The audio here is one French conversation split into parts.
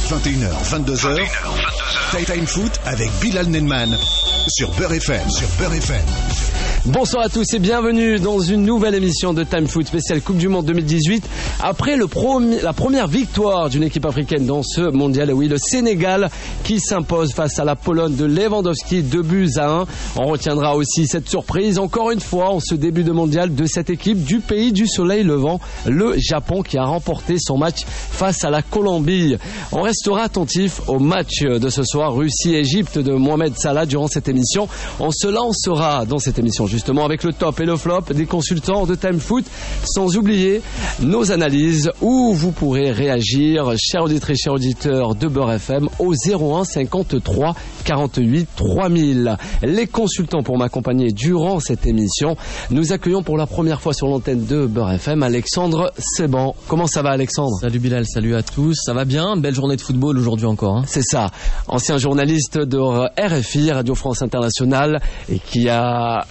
21h, 22h. Time Foot avec Bilal Nenman sur Beurre FM. Bonsoir à tous et bienvenue dans une nouvelle émission de Time Foot spéciale Coupe du Monde 2018. Après la première victoire d'une équipe africaine dans ce mondial, oui, le Sénégal qui s'impose face à la Pologne de Lewandowski, 2-1. On retiendra aussi cette surprise, encore une fois, en ce début de mondial, de cette équipe du pays du soleil levant, le Japon, qui a remporté son match face à la Colombie. On restera attentif au match de ce soir, Russie-Égypte de Mohamed Salah, durant cette émission. On se lancera dans cette émission justement avec le top et le flop des consultants de Time Foot, sans oublier nos analyses où vous pourrez réagir, chers auditrices, chers auditeurs de Beurre FM, au 01 53 48 3000. Les consultants pour m'accompagner durant cette émission, nous accueillons pour la première fois sur l'antenne de Beurre FM Alexandre Seban. Comment ça va, Alexandre? Salut Bilal, salut à tous, ça va bien, belle journée de football aujourd'hui encore. C'est ça, ancien journaliste de RFI, Radio France Internationale, et qui a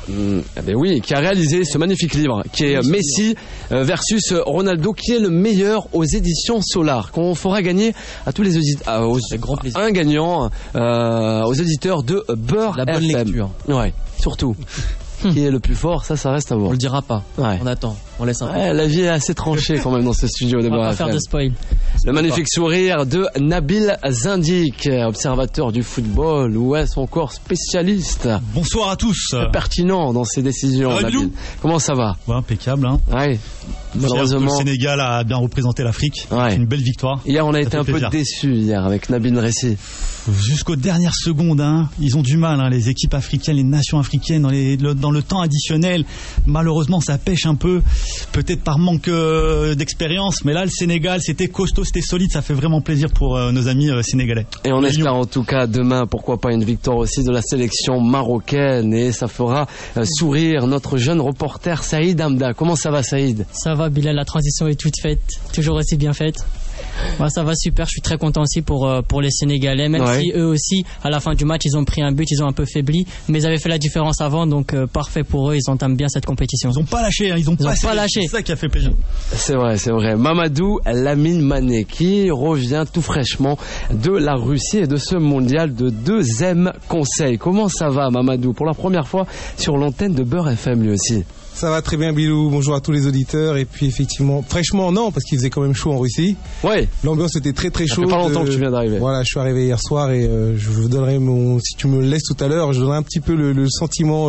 réalisé ce magnifique livre qui est Messi versus Ronaldo, qui est le meilleur, aux éditions Solar, qu'on fera gagner à tous les auditeurs, un gagnant aux éditeurs de Beurre FM. La bonne lecture. Ouais, surtout. Qui est le plus fort, ça reste à voir. On le dira pas. Ouais. On attend, on laisse un peu. La vie est assez tranchée quand même dans ce studio de Beurre FM. On va pas faire de spoil. Le magnifique sourire de Nabil Zindik, observateur du football, ou est-ce encore spécialiste? Bonsoir à tous. Très pertinent dans ses décisions, Nabil. Comment ça va? Impeccable. Hein. Ouais. Malheureusement, le Sénégal a bien représenté l'Afrique. Ouais. C'est une belle victoire. Hier, on a été un peu déçus avec Nabil Ressi. Jusqu'aux dernières secondes, ils ont du mal, les équipes africaines, les nations africaines, dans le temps additionnel. Malheureusement, ça pêche un peu, peut-être par manque d'expérience. Mais là, le Sénégal, c'était costaud, c'était solide. Ça fait vraiment plaisir pour nos amis sénégalais. Et on espère en tout cas demain, pourquoi pas, une victoire aussi de la sélection marocaine. Et ça fera sourire notre jeune reporter Saïd Hamda. Comment ça va, Saïd? Ça va, Bilal, la transition est toute faite, toujours aussi bien faite. Ouais, ça va super, je suis très content aussi pour les Sénégalais, même si eux aussi à la fin du match ils ont pris un but, ils ont un peu faibli, mais ils avaient fait la différence avant, donc parfait pour eux, ils entament bien cette compétition. Ils n'ont pas lâché, ils n'ont pas lâché. C'est ça qui a fait plaisir. C'est vrai. Mamadou Lamine Mané qui revient tout fraîchement de la Russie et de ce mondial de 2e conseil. Comment ça va, Mamadou, pour la première fois sur l'antenne de Beurre FM lui aussi? Ça va très bien, Bilou. Bonjour à tous les auditeurs. Et puis effectivement, fraîchement non, parce qu'il faisait quand même chaud en Russie. Ouais. L'ambiance était très très chaude. Ça fait pas longtemps que tu viens d'arriver. Voilà, je suis arrivé hier soir et je vous donnerai si tu me le laisses tout à l'heure, je donnerai un petit peu le sentiment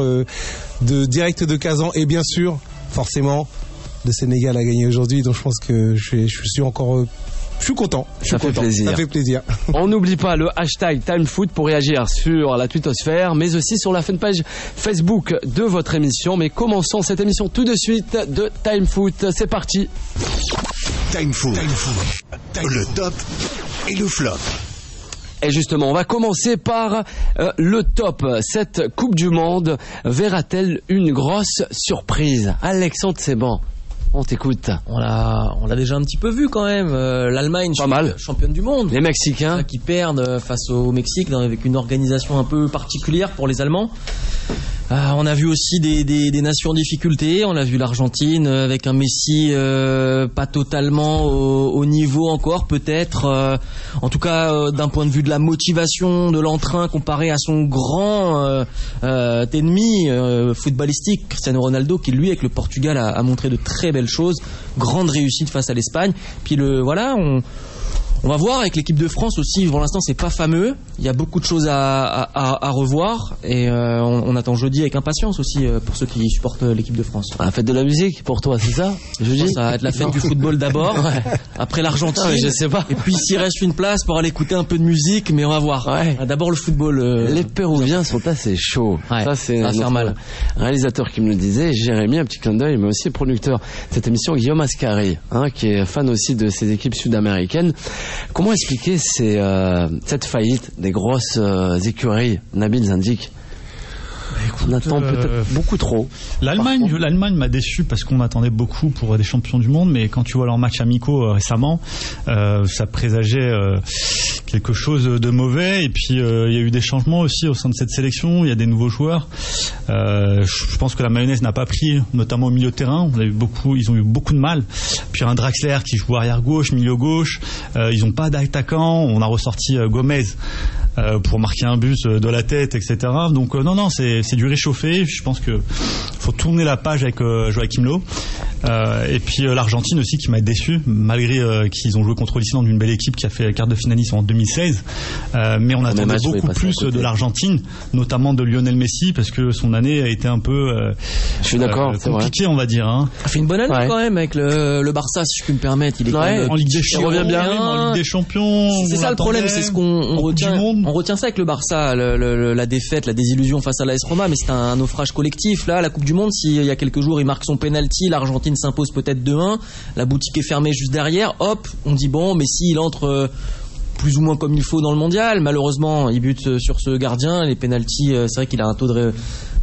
de direct de Kazan. Et bien sûr, forcément, le Sénégal a gagné aujourd'hui. Donc je pense que je suis encore... Je suis content. Ça fait plaisir. On n'oublie pas le hashtag TimeFoot pour réagir sur la twittosphère, mais aussi sur la fanpage Facebook de votre émission. Mais commençons cette émission tout de suite de TimeFoot. C'est parti. TimeFoot. Le top et le flop. Et justement, on va commencer par le top. Cette Coupe du Monde verra-t-elle une grosse surprise? Alexandre Seban, on t'écoute. On l'a déjà un petit peu vu quand même. L'Allemagne, championne du monde. Les Mexicains qui perdent face au Mexique avec une organisation un peu particulière pour les Allemands. On a vu aussi des nations en difficulté. On a vu l'Argentine avec un Messi pas totalement au niveau encore peut-être. En tout cas d'un point de vue de la motivation, de l'entrain comparé à son grand ennemi footballistique Cristiano Ronaldo, qui lui avec le Portugal a montré de très belles choses. Grande réussite face à l'Espagne. Puis on va voir avec l'équipe de France aussi. Pour l'instant, c'est pas fameux. Il y a beaucoup de choses à revoir et on attend jeudi avec impatience aussi pour ceux qui supportent l'équipe de France. La fête de la musique pour toi, c'est ça? Jeudi, ça va être la fête du football d'abord. Après l'Argentine. Non, je sais pas. Et puis s'il reste une place pour aller écouter un peu de musique, mais on va voir. D'abord le football. Les Péruviens sont assez chauds. Ça va faire mal. Réalisateur qui me le disait, Jérémy, un petit clin d'œil, mais aussi producteur de cette émission, Guillaume Ascari, qui est fan aussi de ces équipes sud-américaines. Comment expliquer cette faillite des grosses écuries, Nabil Zindik? On attend peut-être beaucoup trop. L'Allemagne m'a déçu parce qu'on attendait beaucoup pour des champions du monde, mais quand tu vois leurs matchs amicaux récemment, ça présageait quelque chose de mauvais. Et puis il y a eu des changements aussi au sein de cette sélection. Il y a des nouveaux joueurs. Je pense que la mayonnaise n'a pas pris, notamment au milieu de terrain. Ils ont eu beaucoup de mal. Puis un Draxler qui joue arrière gauche, milieu gauche. Ils n'ont pas d'attaquant. On a ressorti Gomez pour marquer un but de la tête, etc. Donc non, c'est du réchauffé. Je pense que faut tourner la page avec Joachim Löw. Et puis l'Argentine aussi qui m'a déçu, malgré qu'ils ont joué contre l'Islande, une belle équipe qui a fait quart de finaliste en 2016. Mais on attendait beaucoup plus de l'Argentine, notamment de Lionel Messi, parce que son année a été un peu je suis d'accord, compliquée, on va dire. Hein. Il a fait une bonne année quand même avec le Barça, si je puis me permettre. Il est en Ligue des Champions. Il revient bien. En Ligue des Champions. C'est ça le problème, c'est ce qu'on retient. On retient ça avec le Barça, la défaite, la désillusion face à l'AS Roma, mais c'est un naufrage collectif. Là, la Coupe du Monde, s'il y a quelques jours, il marque son penalty, l'Argentine s'impose peut-être 2-1, la boutique est fermée juste derrière, hop, on dit bon, Messi il entre plus ou moins comme il faut dans le mondial. Malheureusement, il bute sur ce gardien, les penalties, c'est vrai qu'il a un taux de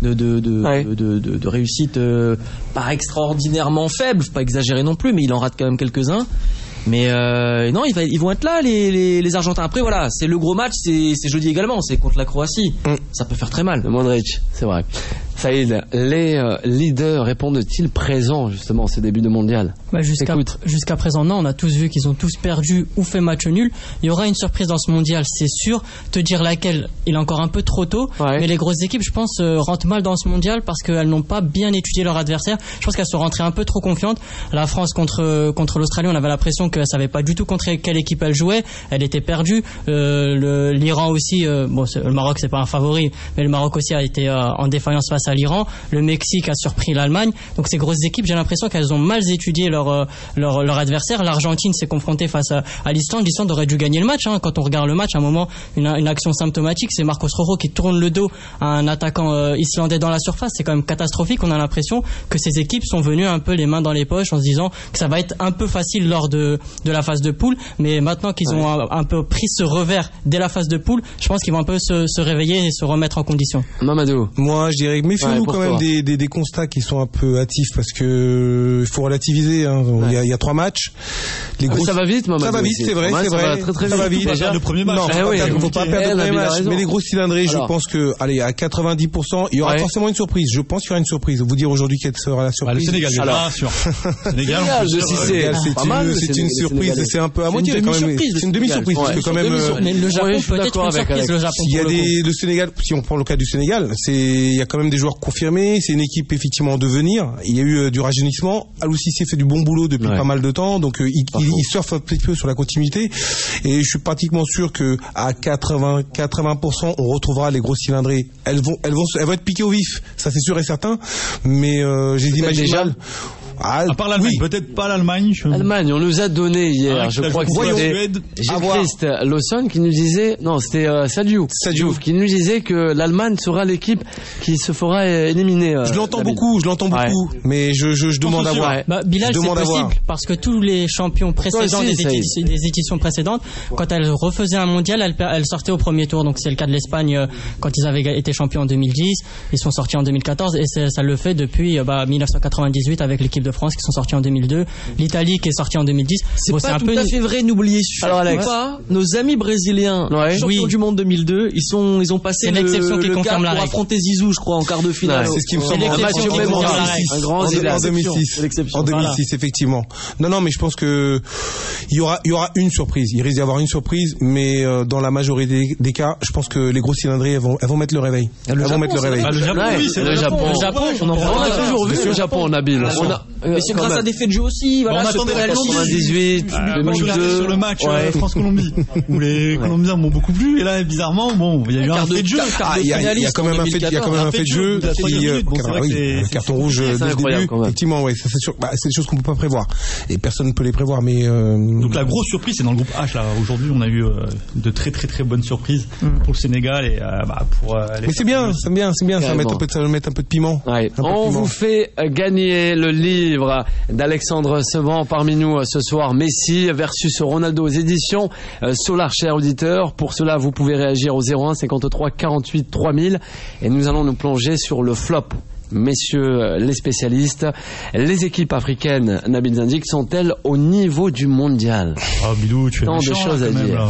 réussite pas extraordinairement faible, faut pas exagérer non plus, mais il en rate quand même quelques-uns. Mais non, ils vont être là les Argentins. Après voilà, c'est le gros match, c'est jeudi également, c'est contre la Croatie. Ça peut faire très mal. Le Modric, c'est vrai. Saïd, les leaders répondent-ils présents justement en ces débuts de mondial? Jusqu'à présent, non. On a tous vu qu'ils ont tous perdu ou fait match nul. Il y aura une surprise dans ce mondial, c'est sûr. Te dire laquelle, il est encore un peu trop tôt. Ouais. Mais les grosses équipes, je pense, rentrent mal dans ce mondial parce qu'elles n'ont pas bien étudié leur adversaire. Je pense qu'elles sont rentrées un peu trop confiantes. La France contre l'Australie, on avait l'impression qu'elle savait pas du tout contre quelle équipe elle jouait. Elle était perdue. L'Iran aussi. Le Maroc, c'est pas un favori, mais le Maroc aussi a été en défaillance face à l'Iran. Le Mexique a surpris l'Allemagne. Donc ces grosses équipes, j'ai l'impression qu'elles ont mal étudié leur adversaire. L'Argentine s'est confrontée face à l'Islande. L'Islande aurait dû gagner le match. Hein. Quand on regarde le match, à un moment, une action symptomatique, c'est Marcos Rojo qui tourne le dos à un attaquant islandais dans la surface. C'est quand même catastrophique. On a l'impression que ces équipes sont venues un peu les mains dans les poches en se disant que ça va être un peu facile lors de la phase de poule. Mais maintenant qu'ils ont un peu pris ce revers dès la phase de poule, je pense qu'ils vont un peu se réveiller et se remettre en condition. Mamadou. Moi, je dirais méfions-nous quand même des constats qui sont un peu hâtifs parce que faut relativiser. Hein. Il y a 3 matchs. Ça va vite, Mamadou. Ça va vite, c'est vrai. Ça va très très vite. Ça va vite. Le premier match. Non, faut pas perdre le premier match. Mais les gros cylindrés, je pense que, allez, à 90%, il y aura forcément une surprise. Je pense qu'il y aura une surprise. Vous dire aujourd'hui quelle sera la surprise? Le Sénégal, bien sûr. Sénégal, c'est une surprise. C'est un peu à moitié quand même. C'est une demi-surprise parce que quand même. Mais le Japon peut-être une surprise. Il y a le Sénégal. Si on prend le cas du Sénégal, il y a quand même des joueurs confirmés. C'est une équipe effectivement en devenir. Il y a eu du rajeunissement. Aliou Cissé fait du bon boulot depuis pas mal de temps, donc il surfe un petit peu sur la continuité. Et je suis pratiquement sûr que à 80%, on retrouvera les grosses cylindrées. Elles vont être piquées au vif. Ça c'est sûr et certain. Mais j'ai l'imagine mal. À part l'Allemagne, peut-être pas l'Allemagne. L'Allemagne, on nous a donné hier, je crois que c'était Gilchrist Lawson qui nous disait, non, c'était Sadio qui nous disait que l'Allemagne sera l'équipe qui se fera éliminer. Je l'entends beaucoup, mais je demande à voir. Bilal, c'est possible parce que tous les champions précédents des éditions précédentes, quand elles refaisaient un mondial, elles sortaient au premier tour. Donc c'est le cas de l'Espagne quand ils avaient été champions en 2010, ils sont sortis en 2014 et ça le fait depuis 1998 avec l'équipe de France qui sont sortis en 2002, l'Italie qui est sortie en 2010. C'est pas tout à fait vrai, n'oubliez pas nos amis brésiliens champions du monde 2002, ils ont passé le cap pour affronter Zizou, je crois, en quart de finale. C'est ce qui me semble en 2006 effectivement. Non, mais je pense que il y aura une surprise. Il risque d'y avoir une surprise, mais dans la majorité des cas, je pense que les grosses cylindrées elles vont mettre le réveil. Le Japon, on a toujours vu le Japon en habile. Mais c'est grâce à des faits de jeu aussi. Voilà, on attendait 98, 2002 sur le match France-Colombie où les Colombiens m'ont beaucoup plu et là bizarrement il y a eu un fait de jeu. Il y a quand même un fait de jeu. Le carton rouge dès le début. Effectivement, c'est sûr. C'est des choses qu'on peut pas prévoir et personne ne peut les prévoir. Mais donc la grosse surprise c'est dans le groupe H là. Aujourd'hui on a eu de très très très bonnes surprises pour le Sénégal et pour. Mais c'est bien, ça met un peu de piment. On vous fait gagner le livre suivre d'Alexandre Sevant parmi nous ce soir. Messi versus Ronaldo aux éditions Solar, cher auditeur. Pour cela, vous pouvez réagir au 01 53 48 3000 et nous allons nous plonger sur le flop. Messieurs les spécialistes, les équipes africaines, Nabil Zindik, sont-elles au niveau du mondial? Oh Bilou, tu es tant méchant, de choses à dire.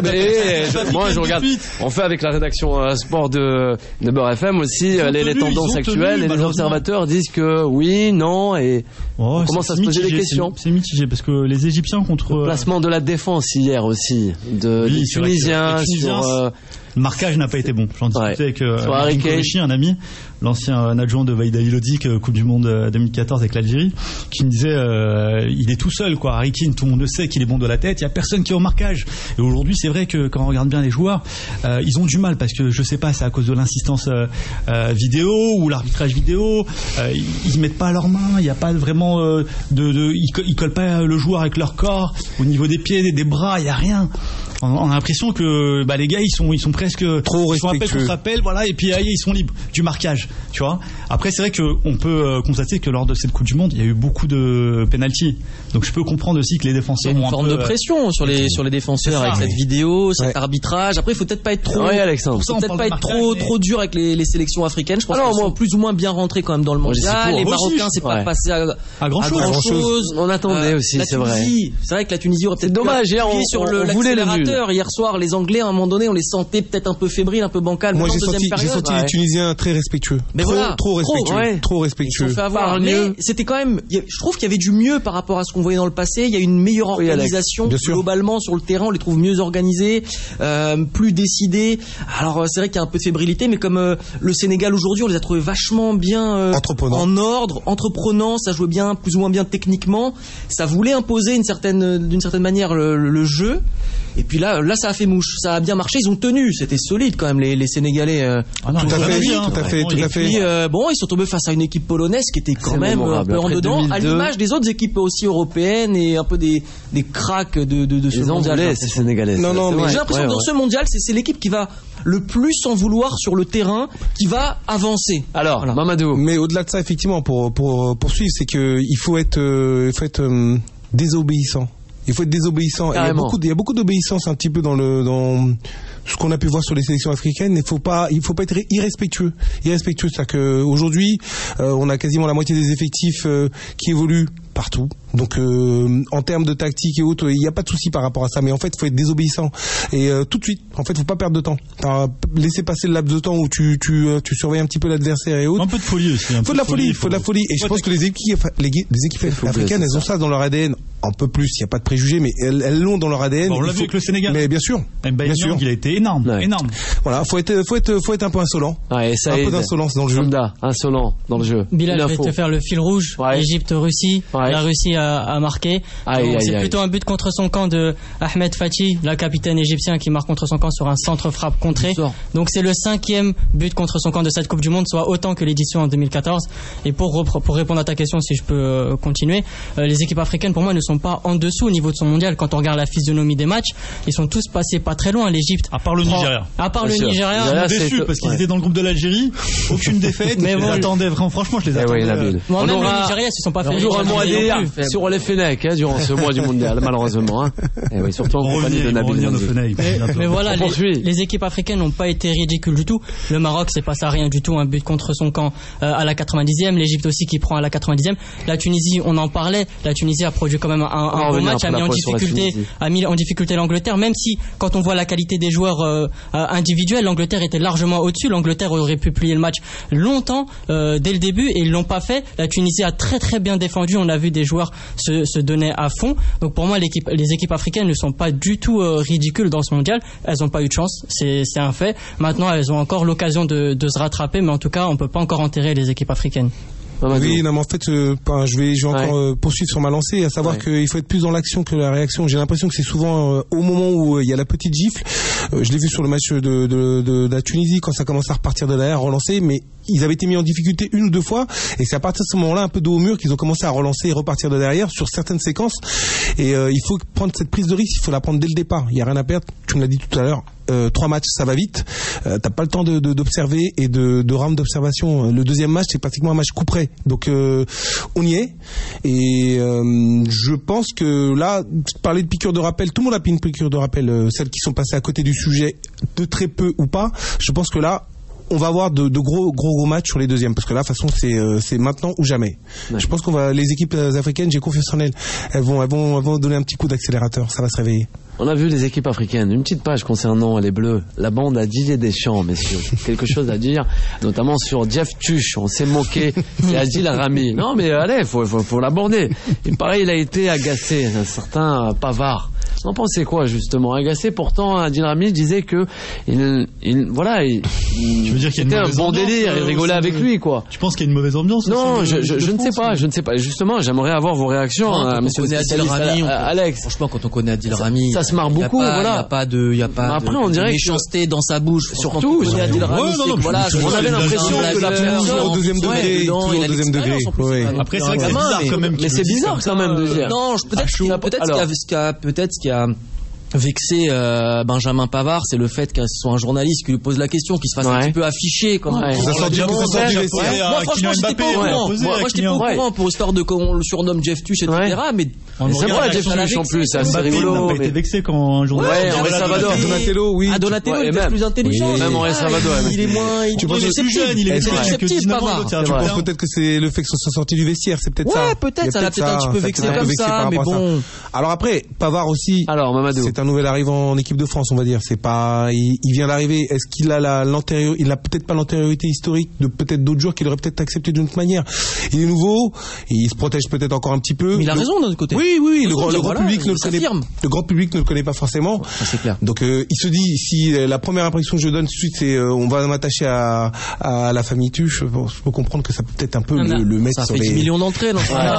Moi je regarde, on fait avec la rédaction sport de Beurre FM aussi les tendances actuelles, et les observateurs disent que oui, non, et on commence à se poser des questions. C'est mitigé parce que les Égyptiens contre... Le placement de la défense hier aussi, des Tunisiens sur... Le marquage n'a pas été bon. J'en discutais avec Koulichi, un ami, l'ancien adjoint de Vaïda Ilodik, Coupe du Monde 2014 avec l'Algérie, qui me disait il est tout seul, quoi. Harry Kane, tout le monde le sait qu'il est bon de la tête, il n'y a personne qui est au marquage. Et aujourd'hui, c'est vrai que quand on regarde bien les joueurs, ils ont du mal parce que je sais pas, c'est à cause de l'insistance vidéo ou l'arbitrage vidéo. Ils mettent pas leurs mains, il n'y a pas vraiment ils collent pas le joueur avec leur corps au niveau des pieds, des bras, il y a rien. On a l'impression que les gars ils sont presque trop respectueux. Rappel, voilà, et puis ils sont libres du marquage, tu vois. Après c'est vrai que on peut constater que lors de cette Coupe du Monde, il y a eu beaucoup de penalty. Donc je peux comprendre aussi que les défenseurs ont une forme de pression sur les défenseurs avec cette vidéo, cet arbitrage. Après il faut peut-être pas être trop trop dur avec les sélections africaines. Je pense qu'ils sont plus ou moins bien rentrés quand même dans le mondial. Les Marocains c'est pas passé à grand chose. On attendait aussi, c'est vrai. C'est vrai que la Tunisie aurait peut-être dommage hier sur l'accélérateur. Hier soir, les Anglais, à un moment donné, on les sentait peut-être un peu fébriles, un peu bancals. Moi, j'ai senti les Tunisiens très respectueux. Mais trop respectueux. Trop respectueux. Ils se sont fait avoir. Mais c'était quand même, je trouve qu'il y avait du mieux par rapport à ce qu'on voyait dans le passé. Il y a une meilleure organisation globalement sur le terrain. On les trouve mieux organisés, plus décidés. Alors, c'est vrai qu'il y a un peu de fébrilité, mais comme le Sénégal aujourd'hui, on les a trouvés vachement bien en ordre, entreprenants. Ça jouait bien, plus ou moins bien techniquement. Ça voulait imposer d'une certaine manière le jeu. Et puis là, ça a fait mouche, ça a bien marché, ils ont tenu, c'était solide quand même les Sénégalais. Tout à fait. Et puis ils sont tombés face à une équipe polonaise qui était quand même un peu en dedans, 2002. À l'image des autres équipes aussi européennes et un peu des cracks de ce mondial. C'est Sénégalais. Non, mais j'ai l'impression que dans ce mondial, c'est l'équipe qui va le plus en vouloir sur le terrain, qui va avancer. Alors, Mamadou. Mais au-delà de ça, effectivement, pour poursuivre, c'est que il faut être désobéissant. Il faut être désobéissant. Il y a beaucoup d'obéissance un petit peu dans ce qu'on a pu voir sur les sélections africaines. Il faut pas être irrespectueux. C'est-à-dire qu'aujourd'hui, on a quasiment la moitié des effectifs qui évoluent partout. Donc en termes de tactique et autres, il n'y a pas de souci par rapport à ça. Mais en fait, il faut être désobéissant. Et tout de suite, en fait, il ne faut pas perdre de temps. Laisser passer le laps de temps où tu surveilles un petit peu l'adversaire et autres. Un peu de folie aussi. Il faut de la folie. Et je pense que les équipes africaines, elles ont ça dans leur ADN. Un peu plus, il n'y a pas de préjugés, mais elles l'ont dans leur ADN. On l'a vu avec le Sénégal. Mais bien sûr. Il a été énorme. Voilà, faut être un peu insolent. Ouais, ça un peu d'insolence dans le jeu. Insolent dans le jeu. Bilal, je vais te faire le fil rouge. Égypte-Russie. La Russie a marqué. C'est plutôt un but contre son camp de Ahmed Fatih, le capitaine égyptien, qui marque contre son camp sur un centre frappe contré. Donc c'est le 5e but contre son camp de cette Coupe du Monde, soit autant que l'édition en 2014. Et pour répondre à ta question, si je peux continuer, les équipes africaines pour moi ne sont pas en dessous au niveau de son mondial. Quand on regarde la physionomie des matchs, ils sont tous passés pas très loin. L'Égypte, à part le Nigeria. Nigeria, je suis déçu parce qu'ils étaient dans le groupe de l'Algérie, aucune défaite. Mais j'attendais vraiment, franchement, je les attendais. Même le Nigeria, ils se sont pas fait. On aura un mot à dire sur les Fennecs durant ce mois du mondial, malheureusement. Et oui, surtout en compagnie de Nabil. Mais voilà, les équipes africaines n'ont pas été ridicules du tout. Le Maroc, c'est pas ça, rien du tout. Un but contre son camp à la 90e. L'Égypte aussi qui prend à la 90e. La Tunisie, on en parlait. La Tunisie a produit quand même un bon match, a mis en difficulté l'Angleterre, même si quand on voit la qualité des joueurs individuels, l'Angleterre était largement au-dessus. L'Angleterre aurait pu plier le match longtemps dès le début et ils l'ont pas fait. La Tunisie a très très bien défendu, on a vu des joueurs se donner à fond. Donc pour moi les équipes africaines ne sont pas du tout ridicules dans ce mondial. Elles n'ont pas eu de chance, c'est un fait. Maintenant elles ont encore l'occasion de se rattraper, mais en tout cas on peut pas encore enterrer les équipes africaines. Oui, non, mais en fait, je vais encore poursuivre sur ma lancée, à savoir qu'il faut être plus dans l'action que la réaction. J'ai l'impression que c'est souvent au moment où il y a la petite gifle. Je l'ai vu sur le match de la Tunisie quand ça commence à repartir de derrière, relancer, mais ils avaient été mis en difficulté une ou deux fois, et c'est à partir de ce moment-là, un peu dos au mur, qu'ils ont commencé à relancer et repartir de derrière sur certaines séquences. Et il faut prendre cette prise de risque, il faut la prendre dès le départ. Il y a rien à perdre. Tu me l'as dit tout à l'heure. 3 matchs, ça va vite. T'as pas le temps d'observer et de round d'observation. Le deuxième match, c'est pratiquement un match coup près. Donc on y est. Et je pense que là, parler de piqûre de rappel, tout le monde a pris une piqûre de rappel. Celles qui sont passées à côté du sujet, de très peu ou pas. Je pense que là, on va avoir de gros matchs sur les deuxièmes, parce que là, de toute façon, c'est maintenant ou jamais. Ouais. Je pense les équipes africaines, j'ai confiance en elles. Elles vont donner un petit coup d'accélérateur. Ça va se réveiller. On a vu les équipes africaines. Une petite page concernant les Bleus. La bande à Didier Deschamps, messieurs. Quelque chose à dire, notamment sur Jeff Tuch. On s'est moqué. Et Adil Rami. Non, mais allez, faut l'aborder. Il paraît, il a été agacé. Un certain Pavard. Vous en pensez quoi, justement? Agacé, pourtant, Adil Rami disait que tu veux dire qu'il y a c'était un bon délire, il rigolait avec lui, quoi. Tu penses qu'il y a une mauvaise ambiance? Non, je ne sais pas. Justement, j'aimerais avoir vos réactions, monsieur Alex. Franchement, quand on connaît Adil Rami, ça se marre beaucoup, voilà. Il n'y a pas après, on dirait méchanceté dans sa bouche. Surtout, Adil Rami, on avait l'impression que la au deuxième degré. Après, c'est vrai que c'est bizarre quand même. Mais c'est bizarre quand même de dire. Non, peut-être ce qui a vexé Benjamin Pavard, c'est le fait que ce soit un journaliste qui lui pose la question, qui se fasse un petit peu afficher comme ça sort du vestiaire. Moi franchement j'étais pas au courant. Moi j'étais pas au courrant pour histoire de qu'on le surnomme Jeff Tuch, etc. Mais c'est vrai, Jeff Tuch en plus, c'est assez rigolo. On a pas été vexé quand un journaliste. Ouais, Henri Salvador, Donatello, oui. Donatello il est plus intelligent. Même Henri Salvador. Il est moins. Tu penses plus jeune, il est réceptif, Pavard. Tu penses peut-être que c'est le fait que ce soit sorti du vestiaire, c'est peut-être ça. Ouais, peut-être, ça l'a peut-être un petit peu vexé comme ça, mais bon. Alors après, Pavard aussi. Alors Mamadou, c'est un nouvel arrivant en équipe de France, on va dire. C'est pas, il vient d'arriver. Est-ce qu'il a il a peut-être pas l'antériorité historique de peut-être d'autres joueurs qu'il aurait peut-être accepté d'une autre manière. Il est nouveau, il se protège peut-être encore un petit peu. Mais il a raison d'un autre côté. Oui, le grand public ne le connaît pas. Le grand public ne le connaît pas forcément. Ouais, ça, c'est clair. Donc il se dit, si la première impression que je donne tout de suite, c'est on va m'attacher à la famille Tuch, je peux comprendre que ça peut peut-être un peu le mettre sur les. Ça fait 10 millions d'entrées, non?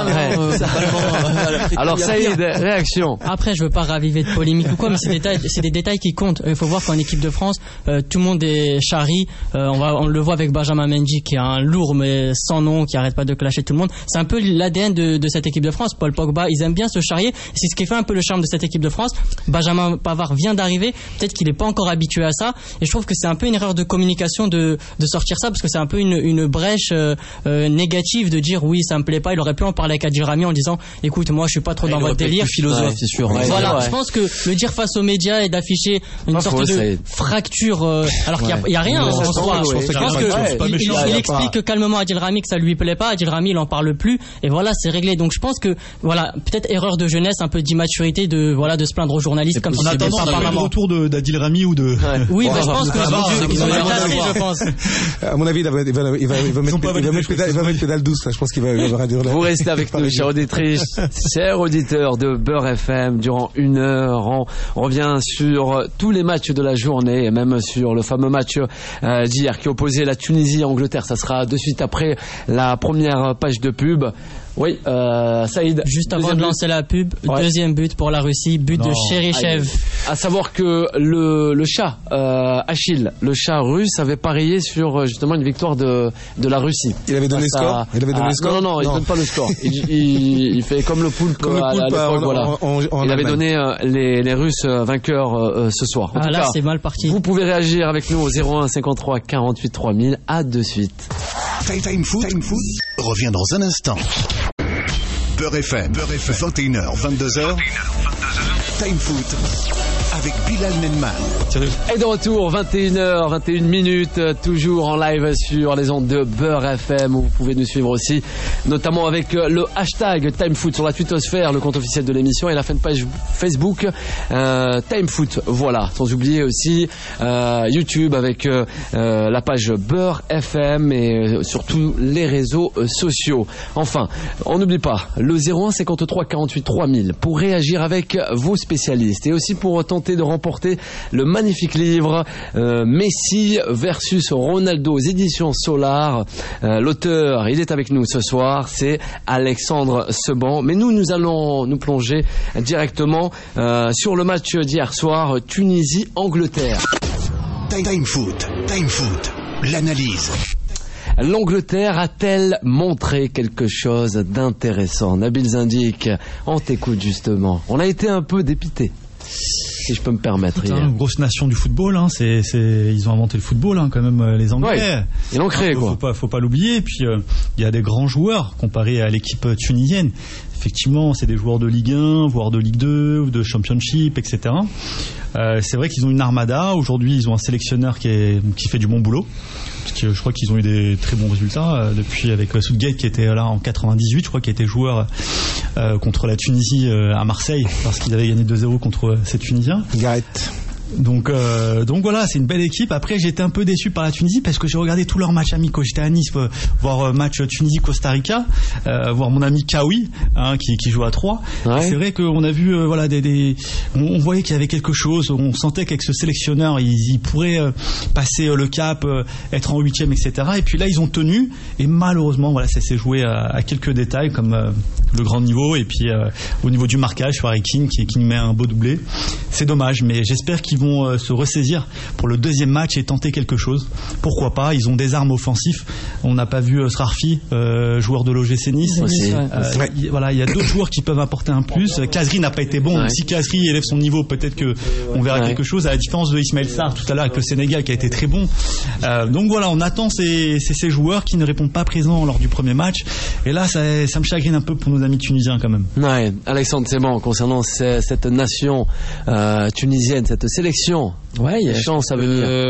Alors Saïd, réaction. Après, je veux pas raviver de polémique ou quoi, mais c'est des détails qui comptent. Il faut voir qu'en équipe de France, tout le monde est charri. On le voit avec Benjamin Mendy, qui est un lourd mais sans nom, qui arrête pas de clasher tout le monde. C'est un peu l'ADN de cette équipe de France. Paul Pogba, ils aiment bien se charrier. C'est ce qui fait un peu le charme de cette équipe de France. Benjamin Pavard vient d'arriver. Peut-être qu'il est pas encore habitué à ça. Et je trouve que c'est un peu une erreur de communication de sortir ça, parce que c'est un peu une brèche négative de dire oui, ça me plaît pas. Il aurait pu en parler avec Adil Rami en disant écoute, moi je suis pas trop dans votre délire. Philosophe, c'est sûr. Voilà, je pense que le dire face aux médias et d'afficher une sorte de fracture, alors qu'il y a rien en soi. Je pense qu'il explique calmement à Adil Rami que ça lui plaît pas. Adil Rami, il en parle plus, et voilà, c'est réglé. Donc je pense que voilà, peut-être erreur de jeunesse, un peu d'immaturité de se plaindre aux journalistes comme on attend le retour d'Adil Rami ou de. Oui, je pense qu'ils ont déplacé, je pense. À mon avis, il va mettre pédale douce. Je pense qu'il va réduire. Vous restez avec nous, chers auditrices, chers auditeurs de Beurre FM. Durant 1 heure, on revient sur tous les matchs de la journée, et même sur le fameux match d'hier qui opposait la Tunisie à Angleterre. Ça sera de suite après la première page de pub. Oui, Saïd. Juste avant de lancer la pub, deuxième but pour la Russie, but de Cherichev. À savoir que le chat Achille, le chat russe, avait parié sur justement une victoire de la Russie. Il avait donné le score. Non, il donne pas le score. Il fait comme le poulpe à l'époque. Voilà. Il avait donné les Russes vainqueurs ce soir. En tout là, cas, c'est mal parti. Vous pouvez réagir avec nous au 01 53 48 3000. À de suite. Time Foot revient dans un instant. Beurre FM, 21h, 22h. Time Foot avec Bilal Nenman. Et de retour, 21h, 21 minutes, toujours en live sur les ondes de Beurre FM, où vous pouvez nous suivre aussi, notamment avec le hashtag TimeFoot sur la twittosphère, le compte officiel de l'émission, et la fanpage Facebook TimeFoot. Voilà, sans oublier aussi YouTube avec la page Beurre FM et sur tous les réseaux sociaux. Enfin, on n'oublie pas le 01 53 48 3000 pour réagir avec vos spécialistes, et aussi pour tenter de remporter le magnifique livre Messi versus Ronaldo aux éditions Solar. L'auteur, il est avec nous ce soir, c'est Alexandre Seban. Mais nous allons nous plonger directement sur le match d'hier soir, Tunisie-Angleterre. Time Foot, l'analyse. L'Angleterre a-t-elle montré quelque chose d'intéressant? Nabil Zindik, on t'écoute justement. On a été un peu dépité. si je peux me permettre. Une grosse nation du football, hein, ils ont inventé le football, hein, quand même, les Anglais. Ouais, ils l'ont créé, quoi. Faut pas l'oublier. Et puis, il y a des grands joueurs comparés à l'équipe tunisienne. Effectivement, c'est des joueurs de Ligue 1, voire de Ligue 2, ou de Championship, etc. C'est vrai qu'ils ont une armada. Aujourd'hui, ils ont un sélectionneur qui fait du bon boulot. Parce que je crois qu'ils ont eu des très bons résultats depuis avec Southgate qui était là en 98, je crois, qui était joueur contre la Tunisie à Marseille parce qu'ils avaient gagné 2-0 contre ces Tunisiens. Gareth. Donc voilà, c'est une belle équipe. Après, j'étais un peu déçu par la Tunisie parce que j'ai regardé tous leurs matchs amicaux. J'étais à Nice voir match Tunisie-Costa Rica, voir mon ami Kawi, hein, qui joue à 3. Ouais. C'est vrai qu'on a vu voilà on voyait qu'il y avait quelque chose. On sentait qu'avec ce sélectionneur, ils pourraient passer le cap, être en 8e, etc. Et puis là, ils ont tenu. Et malheureusement, voilà, ça s'est joué à quelques détails comme le grand niveau et puis au niveau du marquage sur Harry Kane qui nous met un beau doublé. C'est dommage, mais j'espère qu'ils vont se ressaisir pour le deuxième match et tenter quelque chose. Pourquoi pas, ils ont des armes offensives. On n'a pas vu Srarfi, joueur de l'OGC Nice. Voilà, il y a d'autres joueurs qui peuvent apporter un plus. Kazri n'a pas été bon. Ouais. Si Kazri élève son niveau, peut-être qu'on verra quelque chose, à la différence de Ismaël Sarr tout à l'heure avec le Sénégal qui a été très bon. Donc voilà, on attend ces joueurs qui ne répondent pas présents lors du premier match. Et là, ça me chagrine un peu pour nos amis tunisiens quand même. Ouais, Alexandre, c'est bon concernant cette nation tunisienne, cette sélection. Ouais, il y a chance, ça veut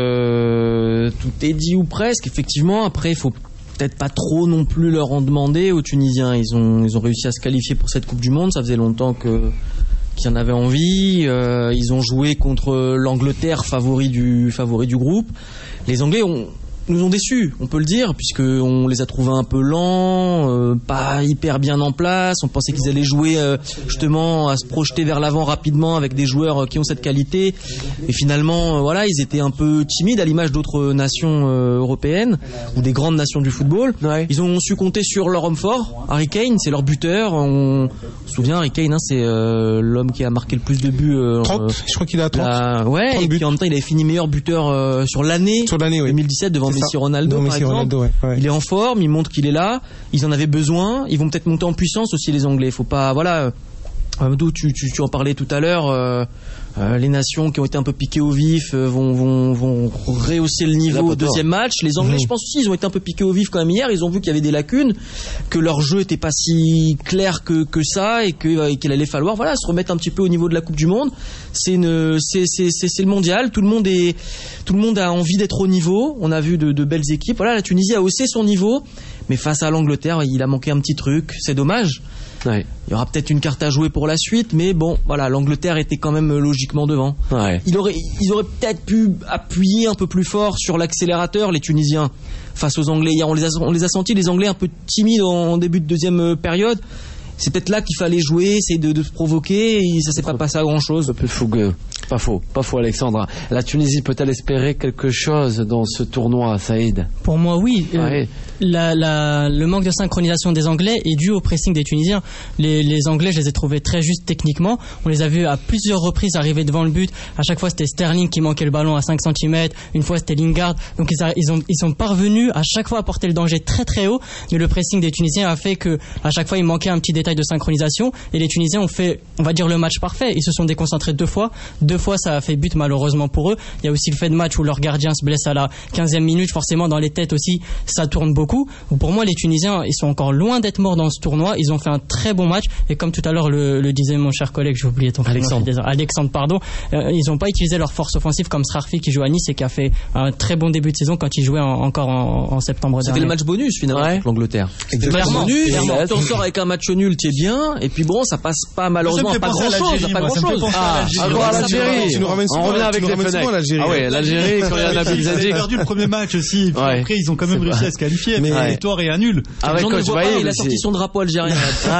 dire. Tout est dit ou presque. Effectivement, après, il faut peut-être pas trop non plus leur en demander aux Tunisiens. Ils ont réussi à se qualifier pour cette Coupe du Monde. Ça faisait longtemps qu'ils en avaient envie. Ils ont joué contre l'Angleterre, favori du groupe. Les Anglais nous ont déçus, on peut le dire, puisqu'on les a trouvés un peu lents, pas hyper bien en place. On pensait qu'ils allaient jouer justement à se projeter vers l'avant rapidement avec des joueurs qui ont cette qualité. Et finalement, voilà, ils étaient un peu timides à l'image d'autres nations européennes ou des grandes nations du football. Ouais. Ils ont su compter sur leur homme fort, Harry Kane, c'est leur buteur. On se souvient, Harry Kane, hein, c'est l'homme qui a marqué le plus de buts. 30, je crois qu'il a 30. Ouais, 30 et puis en même temps, il avait fini meilleur buteur sur l'année 2017 devant Messi Ronaldo, par exemple. Ouais. Il est en forme, il montre qu'il est là. Ils en avaient besoin. Ils vont peut-être monter en puissance aussi, les Anglais. Faut pas, voilà. D'où tu en parlais tout à l'heure. Les nations qui ont été un peu piquées au vif vont rehausser le niveau au deuxième match. Les Anglais, je pense aussi, ils ont été un peu piqués au vif quand même hier. Ils ont vu qu'il y avait des lacunes, que leur jeu était pas si clair que ça et qu'il allait falloir, voilà, se remettre un petit peu au niveau de la Coupe du Monde. C'est le mondial. Tout le monde a envie d'être au niveau. On a vu de belles équipes. Voilà, la Tunisie a haussé son niveau, mais face à l'Angleterre, il a manqué un petit truc. C'est dommage. Ouais. Il y aura peut-être une carte à jouer pour la suite, mais bon, voilà, l'Angleterre était quand même logiquement devant. Ouais. Ils auraient peut-être pu appuyer un peu plus fort sur l'accélérateur, les Tunisiens, face aux Anglais. Hier, on les a sentis, les Anglais, un peu timides en début de deuxième période. C'est peut-être là qu'il fallait jouer, essayer de se provoquer, et ça s'est pas passé à grand-chose. Un peu fougueux. Pas faux, Alexandre. La Tunisie peut-elle espérer quelque chose dans ce tournoi, Saïd ? Pour moi, oui. Le manque de synchronisation des Anglais est dû au pressing des Tunisiens. Les Anglais, je les ai trouvés très justes techniquement. On les a vus à plusieurs reprises arriver devant le but. À chaque fois, c'était Sterling qui manquait le ballon à 5 cm. Une fois, c'était Lingard. Donc, ils sont parvenus à chaque fois à porter le danger très très haut. Mais le pressing des Tunisiens a fait que à chaque fois, il manquait un petit détail de synchronisation. Et les Tunisiens ont fait, on va dire, le match parfait. Ils se sont déconcentrés deux fois, ça a fait but malheureusement pour eux. Il y a aussi le fait de match où leur gardien se blesse à la 15e minute. Forcément, dans les têtes aussi, ça tourne beaucoup. Pour moi, les Tunisiens, ils sont encore loin d'être morts dans ce tournoi. Ils ont fait un très bon match. Et comme tout à l'heure le disait mon cher collègue, j'ai oublié ton prénom. Alexandre, pardon. Ils n'ont pas utilisé leur force offensive comme Srarfi qui joue à Nice et qui a fait un très bon début de saison quand il jouait encore en septembre dernier. C'était le match bonus finalement contre l'Angleterre. Clairement. Tu t'en sors avec un match nul, tu es bien. Et puis bon, ça passe pas malheureusement à pas grand-chose. On revient avec les fenêtres. Ah ouais, l'Algérie, quand il y a Nabil Zadig. Ils ont perdu le premier match aussi. Après, ils ont quand même réussi à se qualifier. Mais la victoire est à nul. Il a sorti son drapeau algérien.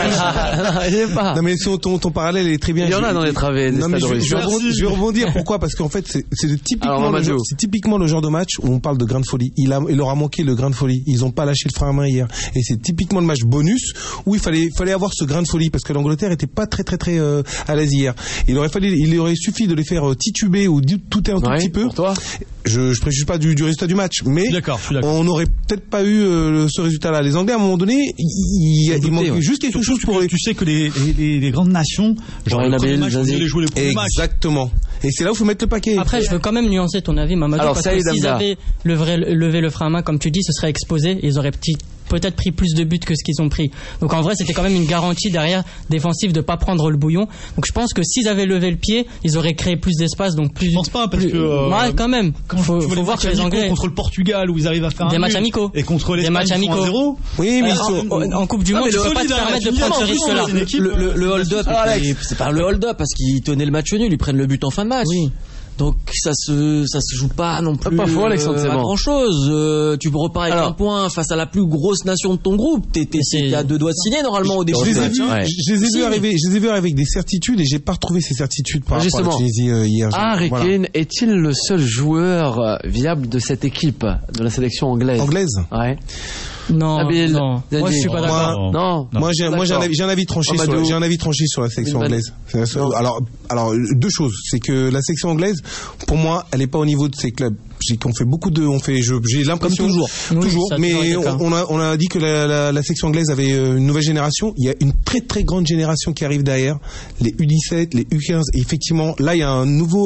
Non, mais ton parallèle est très bien. Il y en a dans les travées. Non, mais je vais rebondir. Pourquoi ? Parce qu'en fait, c'est typiquement le genre de match où on parle de grain de folie. Il leur a manqué le grain de folie. Ils n'ont pas lâché le frein à main hier. Et c'est typiquement le match bonus où il fallait avoir ce grain de folie parce que l'Angleterre était pas très à l'aise hier. Il aurait suffi de les faire tituber ou douter un tout petit peu. Pour toi. Je préjuge pas du résultat du match, mais on n'aurait peut-être pas eu ce résultat-là. Les Anglais, à un moment donné, il manque juste quelque chose pour les... Tu sais que les grandes nations, genre les jouer les premiers matchs. Exactement. Et c'est là où il faut mettre le paquet. Après, je veux quand même nuancer ton avis, Mamadou, alors, parce que s'ils avaient levé le frein à main, comme tu dis, ce serait exposé, ils auraient peut-être pris plus de buts que ce qu'ils ont pris. Donc en vrai, c'était quand même une garantie derrière défensive de pas prendre le bouillon. Donc je pense que s'ils avaient levé le pied, ils auraient créé plus d'espace. Donc plus. Je pense pas parce que. Ouais, quand même. Faut voir que les Anglais contre le Portugal où ils arrivent à faire des matchs amicaux et contre les matchs amicaux. 0. Oui, mais en Coupe du Monde, tu peux pas te permettre de prendre ce risque-là. Le hold-up, c'est pas le hold-up parce qu'ils tenaient le match nul, ils prennent le but en fin de match. Oui. Donc ça se joue pas non plus pas faux, Alexandre, c'est à bon. grand chose. Tu repars avec un point face à la plus grosse nation de ton groupe. T'es à 2 doigts de signer normalement au début. Je les ai vus arriver avec des certitudes et j'ai pas retrouvé ces certitudes par rapport à la Tunisie hier. Harry Kane est-il le seul joueur viable de cette équipe de la sélection anglaise? Ouais. Non, Nabil, non. Moi je suis pas d'accord. Non. Moi j'ai un avis tranché sur la sélection anglaise. Alors 2 choses, c'est que la sélection anglaise pour moi, elle est pas au niveau de ses clubs. J'ai l'impression toujours, mais on a dit que la section anglaise avait une nouvelle génération. Il y a une très très grande génération qui arrive derrière, les U17, les U15. Et effectivement, là il y a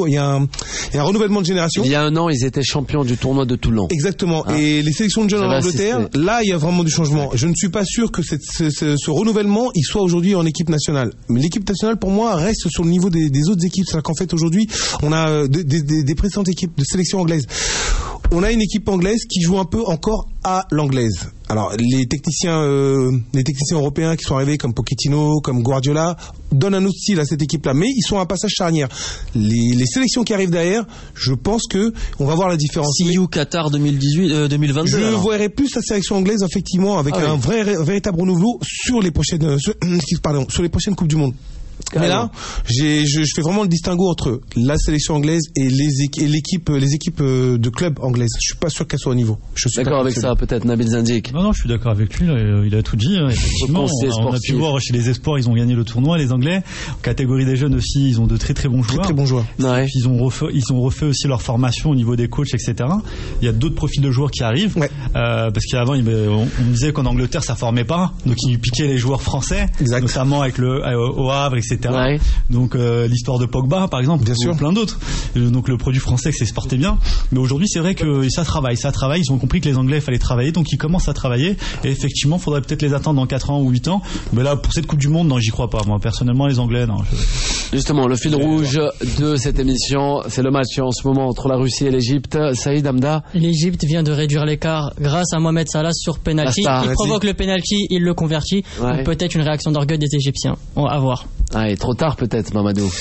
un renouvellement de génération. Il y a un an, ils étaient champions du tournoi de Toulon. Exactement. Et les sélections de jeunes en Angleterre, là il y a vraiment du changement. Je ne suis pas sûr que ce renouvellement il soit aujourd'hui en équipe nationale. Mais l'équipe nationale pour moi reste sur le niveau des autres équipes. C'est-à-dire qu'en fait aujourd'hui, on a des précédentes équipes de sélection anglaise. On a une équipe anglaise qui joue un peu encore à l'anglaise. Alors les techniciens européens qui sont arrivés comme Pochettino, comme Guardiola donnent un autre style à cette équipe-là, mais ils sont à un passage charnière. Les sélections qui arrivent derrière, je pense que on va voir la différence. CU Qatar 2022. Je verrais plus la sélection anglaise effectivement avec un véritable renouveau sur les prochaines coupes du monde. Mais là, je fais vraiment le distinguo entre la sélection anglaise et les équipes de clubs anglaises. Je suis pas sûr qu'elles soient au niveau. Je suis d'accord avec ça, peut-être Nabil Zendik. Non, je suis d'accord avec lui. Il a tout dit. Effectivement, on a pu voir chez les espoirs, ils ont gagné le tournoi. Les Anglais, en catégorie des jeunes aussi, ils ont de très très bons joueurs. Très bons joueurs. Ouais. Ils ont refait aussi leur formation au niveau des coachs, etc. Il y a d'autres profils de joueurs qui arrivent. Ouais. Parce qu'avant, on disait qu'en Angleterre, ça formait pas, donc ils piquaient les joueurs français, notamment avec au Havre, etc. Ouais. Donc l'histoire de Pogba par exemple, bien sûr, plein d'autres. Donc le produit français que s'exportait bien, mais aujourd'hui c'est vrai que ça travaille, ils ont compris que les Anglais il fallait travailler, donc ils commencent à travailler et effectivement il faudrait peut-être les attendre dans 4 ans ou 8 ans, mais là pour cette Coupe du Monde non, j'y crois pas moi personnellement. Les Anglais non. Justement le fil rouge de cette émission, c'est le match en ce moment entre la Russie et l'Égypte. Saïd Hamda. L'Égypte vient de réduire l'écart grâce à Mohamed Salah sur penalty. Il provoque le penalty, il le convertit. Ouais. Donc peut-être une réaction d'orgueil des Égyptiens. On va voir. Ah, et trop tard peut-être, Mamadou.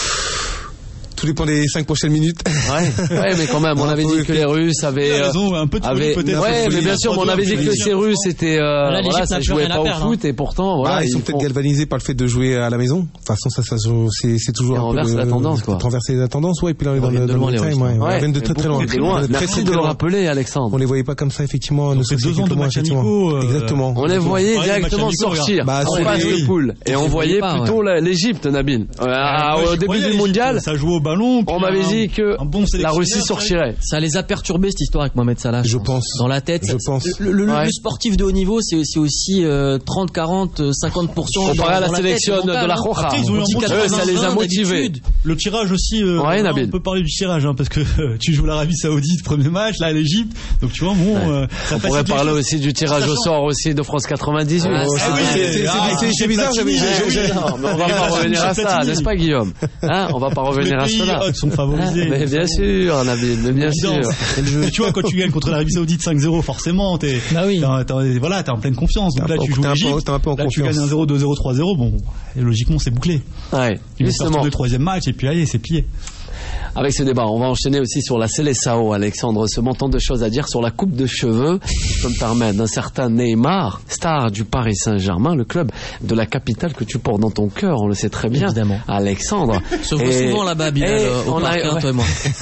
Tout dépend des 5 prochaines minutes. Ouais, mais quand même, on avait dit que les Russes avaient un peu de folie, peut-être. Ouais, mais bien sûr, on avait dit que ces Russes étaient ça jouait pas au foot et pourtant voilà, ils sont peut-être galvanisés par le fait de jouer à la maison. De toute façon, ça c'est toujours renverser la tendance quoi. Renverser la tendance, ouais, et puis là on est dans le time, on vient de très loin. Merci de le rappeler, Alexandre. On les voyait pas comme ça effectivement, nous sommes 2 ans de match amicaux. Exactement. On les voyait directement sortir en phase de poule et on voyait plutôt l'Égypte, Nabil. Au début du mondial, ça jouait au ballon. On m'avait dit que la Russie sortirait. Ça les a perturbés cette histoire avec Mohamed Salah. Je pense. Dans la tête. Je pense. Le sportif de haut niveau, c'est aussi 30, 40, 50%. Comparé à la sélection de la Roja. Ça les a motivés. Le tirage aussi. On peut parler du tirage parce que tu joues l'Arabie Saoudite premier match, là l'Égypte. Donc tu vois on pourrait parler aussi du tirage au sort aussi de France 98. C'est bizarre. Mais on va pas revenir à ça, n'est-ce pas Guillaume? On va pas revenir à cela. Mais bien sûr, Nabil, mais bien sûr. Tu vois, quand tu gagnes contre l'Arabie Saoudite 5-0, forcément, t'es en pleine confiance. Donc là, tu joues l'Égypte, là, tu gagnes 1-0, 2-0, 3-0. Bon, logiquement, c'est bouclé. Ouais, ils vont sortir le 3e match et puis allez, c'est plié. Avec ce débat, on va enchaîner aussi sur la Seleção, Alexandre. Ce montant de choses à dire sur la coupe de cheveux, je peux me permettre, d'un certain Neymar, star du Paris Saint-Germain, le club de la capitale que tu portes dans ton cœur, on le sait très bien. Évidemment. Alexandre. Se voit souvent là-bas, Bilal, au parc, toi et moi.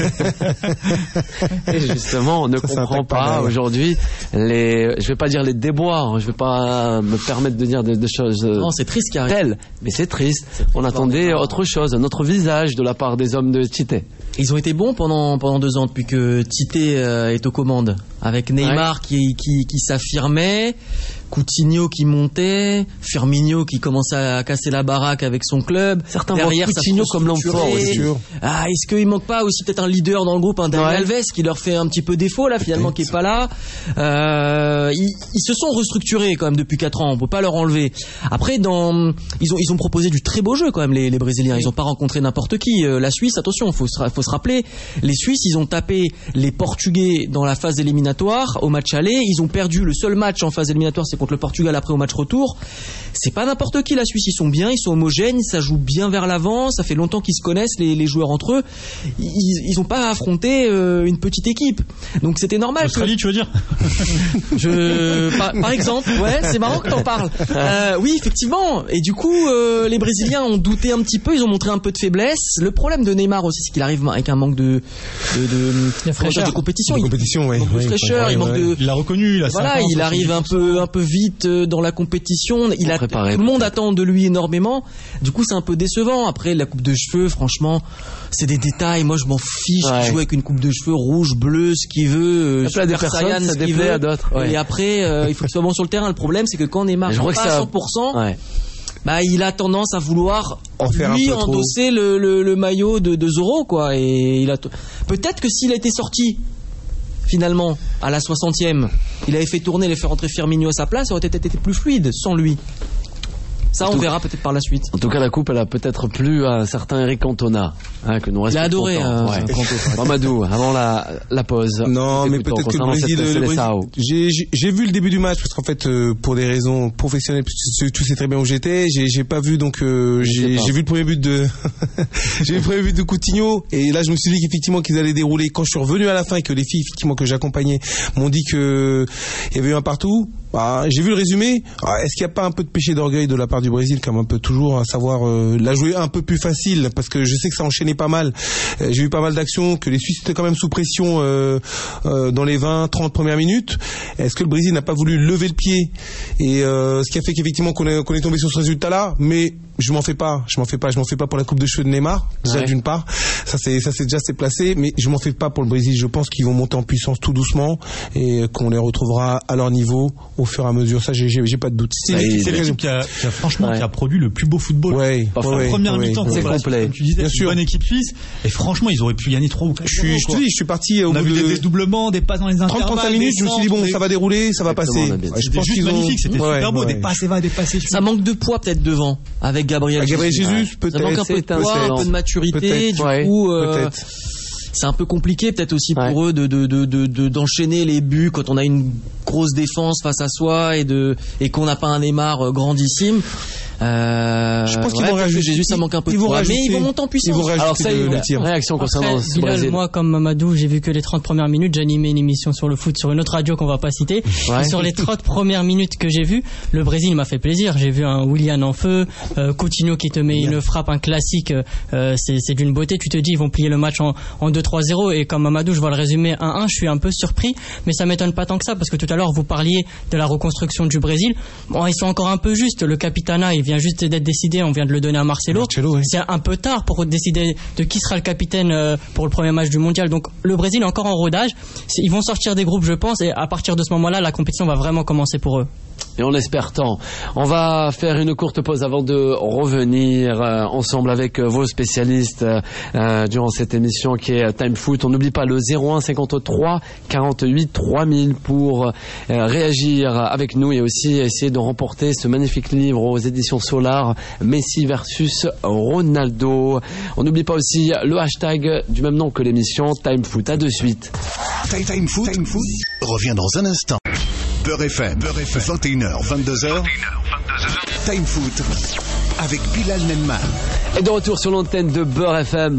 Et justement, on ne comprend pas aujourd'hui je vais pas dire les déboires, je vais pas me permettre de dire des choses non, c'est triste, telles, mais c'est triste. On attendait autre chose, un autre visage de la part des hommes de Tite. Ils ont été bons pendant 2 ans depuis que Tite est aux commandes, avec Neymar qui s'affirmait, Coutinho qui montait, Firmino qui commençait à casser la baraque avec son club. Certains voient Coutinho comme l'homme fort aussi. Ah, est-ce qu'il manque pas aussi peut-être un leader dans le groupe, un Dani Alves qui leur fait un petit peu défaut là finalement, qui est pas là. Ils se sont restructurés quand même depuis 4 ans, on peut pas leur enlever. Après ils ont proposé du très beau jeu quand même les Brésiliens, ils ont pas rencontré n'importe qui. La Suisse, attention, faut se rappeler, les Suisses, ils ont tapé les Portugais dans la phase éliminatoire au match aller, ils ont perdu le seul match en phase éliminatoire, c'est contre le Portugal après au match retour. C'est pas n'importe qui la Suisse, ils sont bien, ils sont homogènes, ça joue bien vers l'avant, ça fait longtemps qu'ils se connaissent les joueurs entre eux. Ils ont pas affronté une petite équipe. Donc c'était normal. L'Australie, tu veux dire? Par exemple, ouais, c'est marrant que t'en parles. Oui, effectivement. Et du coup, les Brésiliens ont douté un petit peu, ils ont montré un peu de faiblesse. Le problème de Neymar aussi, c'est qu'il arrive avec un manque de fraîcheur, de compétition. Ouais. De fraîcheur, il manque de. Il l'a reconnu, là. Voilà, il arrive un peu vite dans la compétition. Tout le monde attend de lui énormément. Du coup, c'est un peu décevant. Après, la coupe de cheveux, franchement, c'est des détails. Moi, je m'en fiche. Il joue avec une coupe de cheveux rouge, bleue, ce qu'il veut. Ça plaît à des personnes, ça déplaît à d'autres. Ouais. Et après, il faut qu'il soit bon sur le terrain. Le problème, c'est que quand Neymar joue pas à 100%, bah, il a tendance à vouloir endosser le maillot de Zorro, quoi. Et peut-être que s'il a été sorti finalement à la 60e, il avait fait tourner, il avait fait rentrer Firmino à sa place, ça aurait été plus fluide sans lui. Ça, on verra peut-être par la suite. En tout cas, la coupe, elle a peut-être plu à un certain Eric Cantona, que nous restons. Il a adoré. Mamadou, avant la pause. Non, mais peut-être que le Brésil, j'ai vu le début du match parce qu'en fait, pour des raisons professionnelles, tu sais très bien où j'étais, j'ai pas vu, donc j'ai vu le premier but de Coutinho, et là je me suis dit qu'effectivement qu'ils allaient dérouler. Quand je suis revenu à la fin et que les filles effectivement que j'accompagnais m'ont dit que il y avait eu un partout, j'ai vu le résumé. Est-ce qu'il n'y a pas un peu de péché d'orgueil de la part du Brésil, comme un peu toujours, à savoir la jouer un peu plus facile, parce que je sais que ça enchaînait pas mal. J'ai eu pas mal d'actions, que les Suisses étaient quand même sous pression dans les 20-30 premières minutes. Est-ce que le Brésil n'a pas voulu lever le pied, et ce qui a fait qu'effectivement qu'on est tombé sur ce résultat-là. Mais je m'en fais pas pour la coupe de cheveux de Neymar, déjà d'une part, ça c'est déjà placé, mais je m'en fais pas pour le Brésil. Je pense qu'ils vont monter en puissance tout doucement et qu'on les retrouvera à leur niveau au fur et à mesure. Ça, j'ai pas de doute. C'est l'équipe qui a franchement qui a produit le plus beau football. Première mi-temps, c'est complet. Comme tu disais, bien sûr. Une bonne équipe suisse, et franchement, ils auraient pu gagner 3 ou 4. Je suis parti au bout de des doublements, des passes dans les intervalles. 30-35 minutes, je me suis dit bon, ça va dérouler, ça va passer. Je pense qu'ils magnifique, c'était super beau, des passes va, des passes. Ça manque de poids peut-être devant avec Gabriel Jesus, peut-être. Ça manque un peu de poids, un peu de maturité, du coup. C'est un peu compliqué peut-être aussi pour eux d'enchaîner les buts quand on a une grosse défense face à soi et qu'on n'a pas un Neymar grandissime. Je pense qu'ils vont réajuster. Jésus, ça manque un peu de poids, mais ils vont monter en puissance. Alors ça, une réaction concernant ce Brésil. Moi, comme Mamadou, j'ai vu que les 30 premières minutes. J'animais une émission sur le foot sur une autre radio qu'on va pas citer. Et sur les 30 premières minutes que j'ai vues, le Brésil m'a fait plaisir. J'ai vu un Willian en feu, Coutinho qui te met une frappe, un classique. C'est d'une beauté. Tu te dis, ils vont plier le match en 2-3-0. Et comme Mamadou, je vois le résumé 1-1. Je suis un peu surpris, mais ça m'étonne pas tant que ça, parce que tout à l'heure vous parliez de la reconstruction du Brésil. Bon, ils sont encore un peu justes. Le capitana, il vient juste d'être décidé, on vient de le donner à Marcelo. C'est un peu tard pour décider de qui sera le capitaine pour le premier match du mondial. Donc le Brésil est encore en rodage. Ils vont sortir des groupes, je pense, et à partir de ce moment-là, la compétition va vraiment commencer pour eux. Et on l'espère tant. On va faire une courte pause avant de revenir ensemble avec vos spécialistes durant cette émission qui est Time Foot. On n'oublie pas le 01 53 48 3000 pour réagir avec nous et aussi essayer de remporter ce magnifique livre aux éditions Solar, Messi versus Ronaldo. On n'oublie pas aussi le hashtag du même nom que l'émission Time Foot. À de suite. Time Foot revient dans un instant. Beurre FM, 21h, 22h. Time Foot avec Bilal Nenman. Et de retour sur l'antenne de Beurre FM,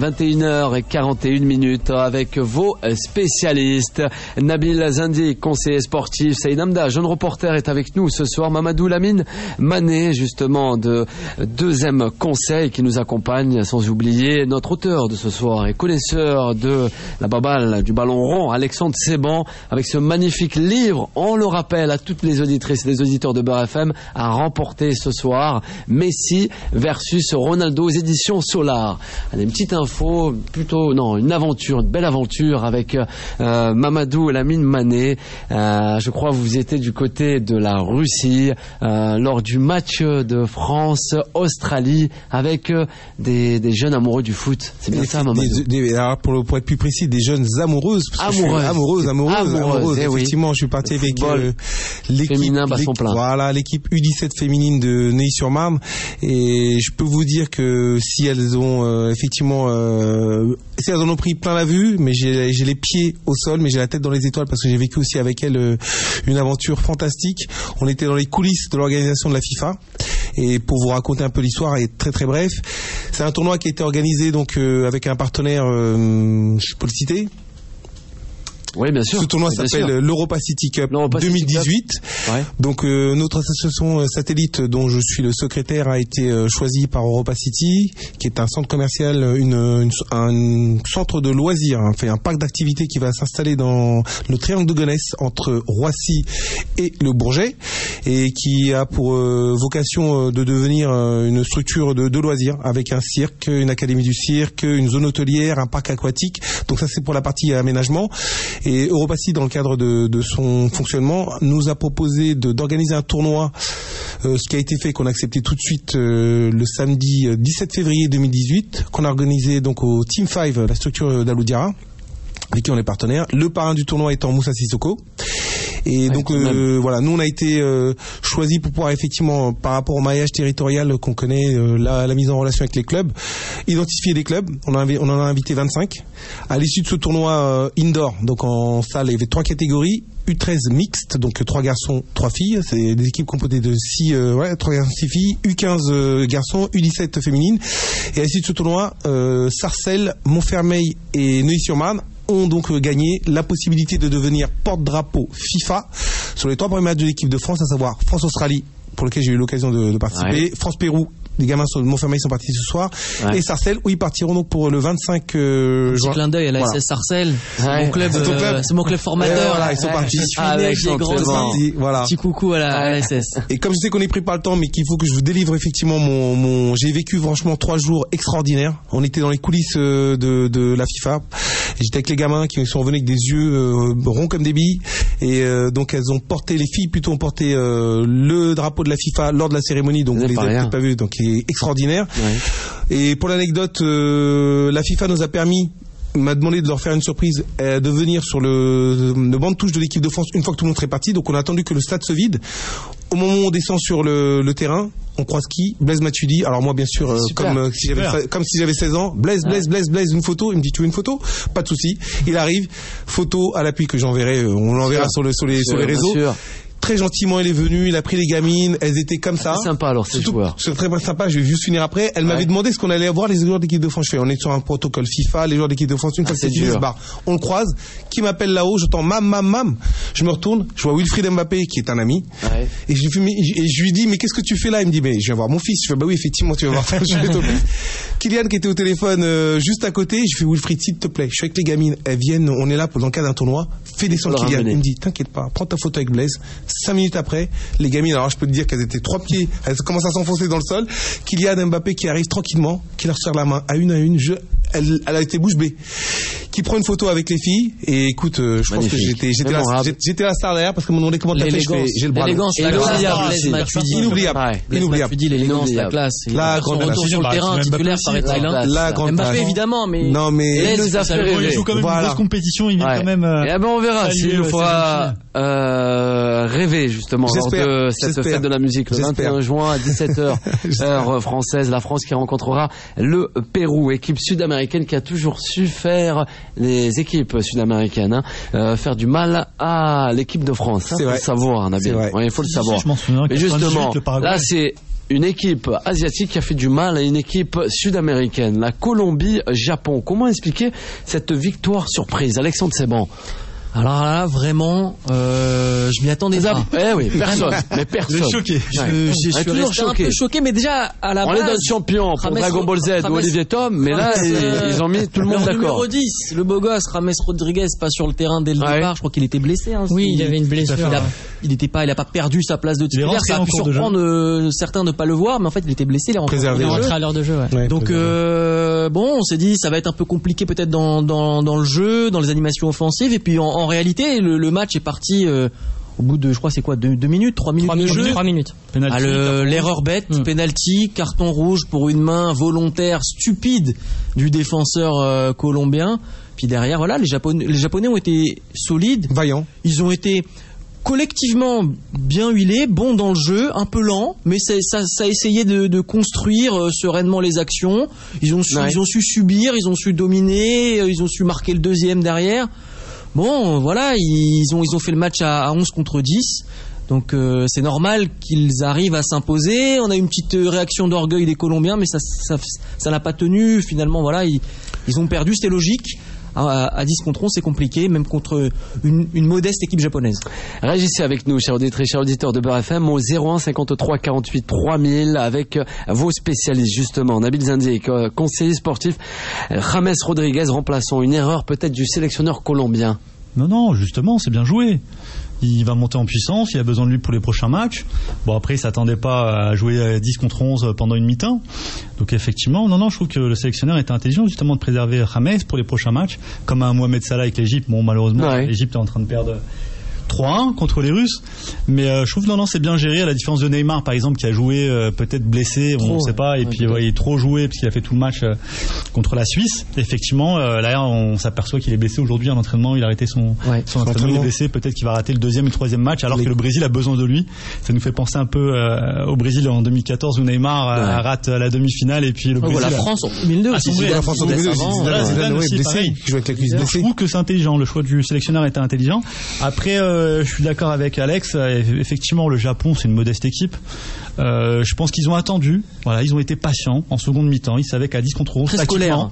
21h41 avec vos spécialistes. Nabil Zindi, conseiller sportif. Saïd Hamda, jeune reporter, est avec nous ce soir. Mamadou Lamine Mané, justement, de Deuxième Conseil, qui nous accompagne. Sans oublier notre auteur de ce soir et connaisseur de la baballe, du ballon rond, Alexandre Seban, avec ce magnifique livre. On le rappelle à toutes les auditrices et les auditeurs de Beurre FM, à remporter ce soir. Messi versus Ronaldo aux éditions expédition Solar. Allez, une petite info, une aventure, une belle aventure avec Mamadou Lamine Mané. Je crois que vous étiez du côté de la Russie lors du match de France-Australie avec des jeunes amoureux du foot. C'est bien ça, Mamadou? Alors pour être plus précis, des jeunes amoureuses. Amoureuses. Effectivement, je suis parti avec l'équipe féminin basson plein. Voilà, l'équipe U17 féminine de Neuilly-sur-Marne. Et je peux vous dire que si elles ont si elles en ont pris plein la vue, mais j'ai les pieds au sol, mais j'ai la tête dans les étoiles parce que j'ai vécu aussi avec elles une aventure fantastique. On était dans les coulisses de l'organisation de la FIFA. Et pour vous raconter un peu l'histoire, et très très bref, c'est un tournoi qui a été organisé donc avec un partenaire, je peux le citer. Oui, bien sûr. Ce tournoi s'appelle l'Europa City Cup 2018. Ouais. Donc notre association satellite, dont je suis le secrétaire, a été choisie par Europa City, qui est un centre commercial, un centre de loisirs, un parc d'activités qui va s'installer dans le triangle de Gonesse entre Roissy et le Bourget, et qui a pour vocation de devenir une structure de loisirs avec un cirque, une académie du cirque, une zone hôtelière, un parc aquatique. Donc ça, c'est pour la partie aménagement. Et Europa City, dans le cadre de son fonctionnement, nous a proposé d'organiser un tournoi, ce qui a été fait, qu'on a accepté tout de suite le samedi 17 février 2018, qu'on a organisé donc au Team 5, la structure d'Aloudiara, avec qui on est partenaire. Le parrain du tournoi étant Moussa Sissoko. Et donc voilà, nous on a été choisis pour pouvoir effectivement, par rapport au maillage territorial qu'on connaît, la mise en relation avec les clubs, identifier des clubs. On en a invité 25. À l'issue de ce tournoi indoor, donc en salle, il y avait 3 catégories. U13 mixte, donc 3 garçons, 3 filles. C'est des équipes composées de 3 garçons, 6 filles. U15 garçons, U17 féminines. Et à l'issue de ce tournoi, Sarcelles, Montfermeil et Neuilly-sur-Marne ont donc gagné la possibilité de devenir porte-drapeau FIFA sur les 3 premiers matchs de l'équipe de France, à savoir France-Australie, pour lequel j'ai eu l'occasion de participer, France-Pérou. Les gamins de Montfermeil sont partis ce soir, et Sarcelles, où ils partiront donc pour le 25 juin. Petit clin d'œil à la SS Sarcelles, mon club, c'est mon club formateur. Voilà, ils sont partis. Je suis né des grands partis. Voilà. Petit coucou à la SS. Et comme je sais qu'on est pris par le temps, mais qu'il faut que je vous délivre effectivement j'ai vécu franchement 3 jours extraordinaires. On était dans les coulisses de la FIFA. J'étais avec les gamins qui sont venus avec des yeux ronds comme des billes, et donc les filles ont porté le drapeau de la FIFA lors de la cérémonie, donc vous les avez peut-être pas vu, donc extraordinaire. Ouais. Et pour l'anecdote, la FIFA m'a demandé de leur faire une surprise, de venir sur le banc de touche de l'équipe de France une fois que tout le monde serait parti. Donc on a attendu que le stade se vide. Au moment où on descend sur le terrain, on croise qui? Blaise Matuidi. Alors moi, bien sûr, comme si j'avais 16 ans, Blaise, une photo. Il me dit, tu veux une photo? Pas de souci. Il arrive, photo à l'appui que j'enverrai, on l'enverra sur les réseaux. Très gentiment, elle est venue, il a pris les gamines, elles étaient comme ça. C'est sympa alors, ces joueurs. C'est très sympa, je vais juste finir après. Elle m'avait demandé ce qu'on allait voir les joueurs d'équipe de France. On est sur un protocole FIFA, les joueurs d'équipe de France, une fois que c'est fini, on le croise, qui m'appelle là-haut, j'entends mam. Je me retourne, je vois Wilfried Mbappé, qui est un ami. Ouais. Et je lui dis, mais qu'est-ce que tu fais là? Il me dit, mais je viens voir mon fils. Je fais, bah oui, effectivement, tu vas voir ton fils. Kylian, qui était au téléphone, juste à côté, je fais, Wilfried, s'il te plaît, je suis avec les gamines, elles viennent, on est là dans le cadre d'un tournoi, fais descendre Kylian. Il me dit, t'inquiète pas, prends ta photo avec Blaise. 5 minutes après, les gamines, alors je peux te dire qu'elles étaient 3 pieds, elles commencent à s'enfoncer dans le sol. Kylian Mbappé qui arrive tranquillement, qui leur serre la main à une, elle a été bouche bée, qui prend une photo avec les filles. Et écoute, je pense que j'étais la star derrière, parce que mon nom comment t'as fait, j'ai le bras. L'élégance, inoubliable. L'élégance, la classe. La grande retour sur le terrain, titulaire par Thaïlande. La grande Mbappé évidemment, mais il nous a fait rêver. Il joue quand même une grosse compétition, il vient quand même. Et ben on verra s'il nous fera rêver justement lors de cette fête de la musique le 21 juin à 17h heure française. La France qui rencontrera le Pérou, équipe sud-américaine qui a toujours su faire, les équipes sud-américaines, faire du mal à l'équipe de France. Il faut le savoir, Nabil. Il faut le savoir. Mais justement, là c'est une équipe asiatique qui a fait du mal à une équipe sud-américaine, la Colombie-Japon. Comment expliquer cette victoire surprise, Alexandre Seban? Alors là, vraiment, je m'y attendais pas. Oui, personne. Mais personne. Vous êtes choqué. Je suis resté un peu choqué, mais déjà, à la base. On les donne champions pour Dragon Ball Z ou Olivier Tom, mais là, ils ont mis tout le monde d'accord. Numéro 10, le beau gosse, James Rodriguez, pas sur le terrain dès le départ. Je crois qu'il était blessé. Oui, il avait une blessure. Il a pas perdu sa place de titulaire. Ça a pu surprendre certains de pas le voir, mais en fait, il était blessé. Il est rentré à l'heure de jeu. Donc, bon, on s'est dit, ça va être un peu compliqué peut-être dans le jeu, dans les animations offensives, et puis en réalité, le match est parti au bout de, je crois, c'est quoi, 2 minutes, 3 minutes de jeu. 3 minutes. L'erreur bête, penalty, carton rouge pour une main volontaire stupide du défenseur colombien. Puis derrière, voilà, les Japonais ont été solides, vaillants. Ils ont été collectivement bien huilés, bons dans le jeu, un peu lents, mais ça a essayé de construire sereinement les actions. Ils ont su subir, ils ont su dominer, ils ont su marquer le deuxième derrière. Bon, voilà, ils ont fait le match à 11 contre 10. Donc c'est normal qu'ils arrivent à s'imposer. On a une petite réaction d'orgueil des Colombiens, mais ça n'a pas tenu. Finalement, voilà, ils ont perdu, c'était logique. À 10 contre 11, c'est compliqué, même contre une modeste équipe japonaise. Réagissez avec nous, chers auditrices, chers auditeurs de Beurre FM, au 01 53 48 3000, avec vos spécialistes, justement. Nabil Zendik, conseiller sportif, James Rodriguez, remplaçant. Une erreur peut-être du sélectionneur colombien. Non, justement, c'est bien joué. Il va monter en puissance, il a besoin de lui pour les prochains matchs. Bon, après, il s'attendait pas à jouer 10 contre 11 pendant une mi-temps. Donc effectivement, non, je trouve que le sélectionneur était intelligent justement de préserver James pour les prochains matchs, comme un Mohamed Salah avec l'Égypte. Bon, malheureusement, l'Égypte est en train de perdre 3-1 contre les Russes, mais je trouve non c'est bien géré, à la différence de Neymar par exemple qui a joué peut-être blessé, on ne sait pas, et puis il est trop joué parce qu'il a fait tout le match contre la Suisse. Effectivement, là on s'aperçoit qu'il est blessé aujourd'hui en entraînement, il a arrêté son entraînement, il est blessé, peut-être qu'il va rater le deuxième et le troisième match, alors que le Brésil a besoin de lui. Ça nous fait penser un peu au Brésil en 2014 où Neymar rate la demi-finale, et puis le Brésil. La France en 2002 aussi. La France en 2002 aussi, blessé. Je trouve que c'est intelligent, le choix du sélectionneur était intelligent. Après je suis d'accord avec Alex, effectivement le Japon c'est une modeste équipe. Je pense qu'ils ont attendu, voilà, ils ont été patients en seconde mi-temps, ils savaient qu'à 10 contre 11 très scolaire,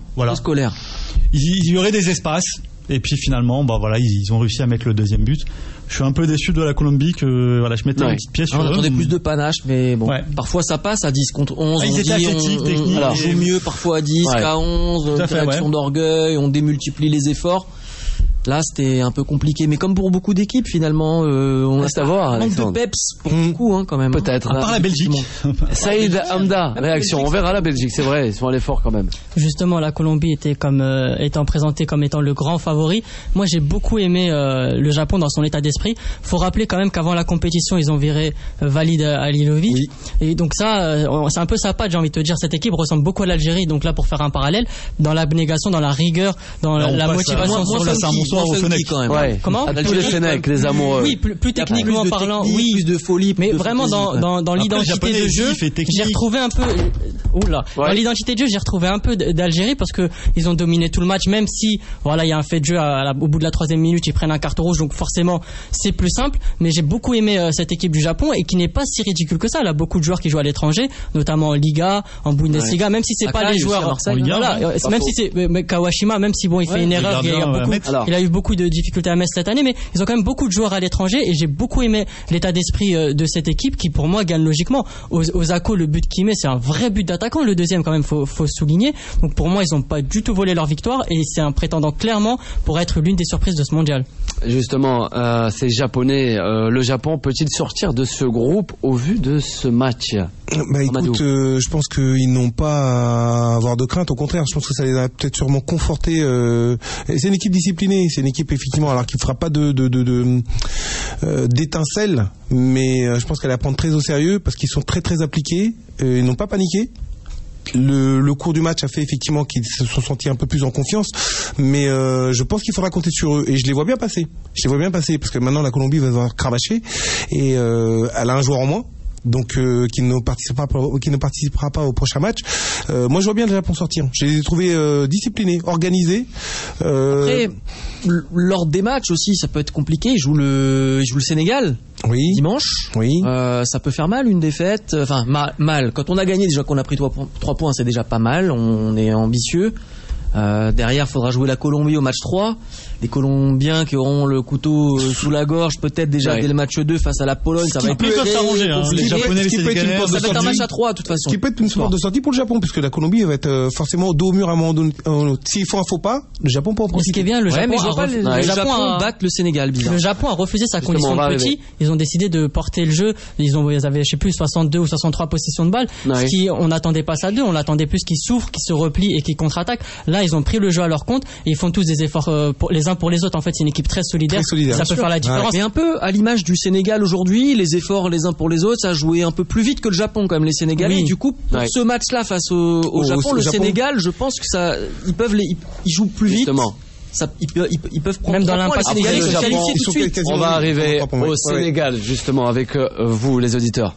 il y aurait des espaces, et puis finalement ils ont réussi à mettre le deuxième but. Je suis un peu déçu de la Colombie, que je mettais une petite pièce sur eux. On attendait plus de panache, mais bon, parfois ça passe à 10 contre 11. Ils étaient athlétiques, techniques. On joue mieux parfois à 10 qu'à 11, réaction d'orgueil, on démultiplie les efforts. Là, c'était un peu compliqué, mais comme pour beaucoup d'équipes, finalement, on reste à voir. Manque de peps pour beaucoup, quand même. Peut-être. À part la Belgique. Saïd Hamda, réaction. On verra la Belgique, c'est vrai, ils sont allés fort quand même. Justement, la Colombie était étant présentée comme étant le grand favori. Moi, j'ai beaucoup aimé le Japon dans son état d'esprit. Faut rappeler quand même qu'avant la compétition, ils ont viré Valid Alilovic. Oui. Et donc ça, c'est un peu sa patte, j'ai envie de te dire. Cette équipe ressemble beaucoup à l'Algérie. Donc là, pour faire un parallèle, dans l'abnégation, dans la rigueur, dans la motivation sur le quand même. Ouais. Comment? Les Fennecs, les amoureux. Oui, plus techniquement parlant, oui, plus de folie, mais vraiment dans l'identité de jeu, j'ai retrouvé un peu. Dans l'identité de jeu, j'ai retrouvé un peu d'Algérie parce que ils ont dominé tout le match, même si il y a un fait de jeu au bout de la 3e minute, ils prennent un carton rouge, donc forcément c'est plus simple. Mais j'ai beaucoup aimé cette équipe du Japon et qui n'est pas si ridicule que ça. Elle a beaucoup de joueurs qui jouent à l'étranger, notamment en Liga, en Bundesliga, même si c'est pas les joueurs. Même si c'est Kawashima, même si il fait une erreur, il a eu beaucoup de difficultés à Metz cette année, mais ils ont quand même beaucoup de joueurs à l'étranger et j'ai beaucoup aimé l'état d'esprit de cette équipe qui pour moi gagne logiquement. Osako, le but qu'il met, c'est un vrai but d'attaquant, le deuxième quand même, faut souligner. Donc pour moi ils n'ont pas du tout volé leur victoire et c'est un prétendant clairement pour être l'une des surprises de ce mondial. Justement, ces Japonais, le Japon peut-il sortir de ce groupe au vu de ce match? Écoute, je pense qu'ils n'ont pas à avoir de crainte, au contraire, je pense que ça les a peut-être sûrement confortés. C'est une équipe disciplinée, c'est une équipe effectivement, alors qui ne fera pas d'étincelles, mais je pense qu'elle va prendre très au sérieux parce qu'ils sont très très appliqués, ils n'ont pas paniqué. Le cours du match a fait effectivement qu'ils se sont sentis un peu plus en confiance, mais je pense qu'il faudra compter sur eux et je les vois bien passer. Parce que maintenant la Colombie va devoir cravacher et elle a un joueur en moins. Donc qui ne participera pas au prochain match. Moi je vois bien le Japon sortir. Je les ai trouvés disciplinés, organisés. Après, lors des matchs aussi, ça peut être compliqué. Ils jouent le Sénégal dimanche. Oui. Ça peut faire mal une défaite. Enfin mal. Quand on a gagné déjà, qu'on a pris 3 points, c'est déjà pas mal. On est ambitieux. Derrière, il faudra jouer la Colombie au match 3. Les Colombiens qui auront le couteau sous la gorge, peut-être déjà dès le match 2 face à la Pologne, ça va être s'arranger. Les Japonais, les Sénégalais, ça va être un match à 3 de toute façon. Ce qui peut être une porte de sortie pour le Japon, puisque la Colombie va être forcément dos au mur à un moment donné. S'ils font un faux pas, le Japon peut en profiter. Ce qui est bien, le Japon battre le Sénégal, bizarre. Le Japon a refusé sa condition de petit. Ils ont décidé de porter le jeu. Ils avaient, je sais plus, 62 ou 63 possessions de balles. Ce qui, on n'attendait pas ça d'eux. On l'attendait plus qu'ils souffrent, qu'ils se replient et qu'ils contre-attaquent. Là, ils ont pris le jeu à leur compte et ils font tous des efforts les uns pour les autres. En fait, c'est une équipe très solidaire. Ça peut faire la différence. Mais un peu à l'image du Sénégal aujourd'hui, les efforts les uns pour les autres, ça a joué un peu plus vite que le Japon quand même, les Sénégalais. Du coup, pour ce match-là face au Japon, le Sénégal, je pense que ça, ils jouent plus vite. Ils peuvent prendre même dans l'impact sénégalais le se Japon, qualifier tout de suite. On va arriver au Sénégal justement avec vous les auditeurs.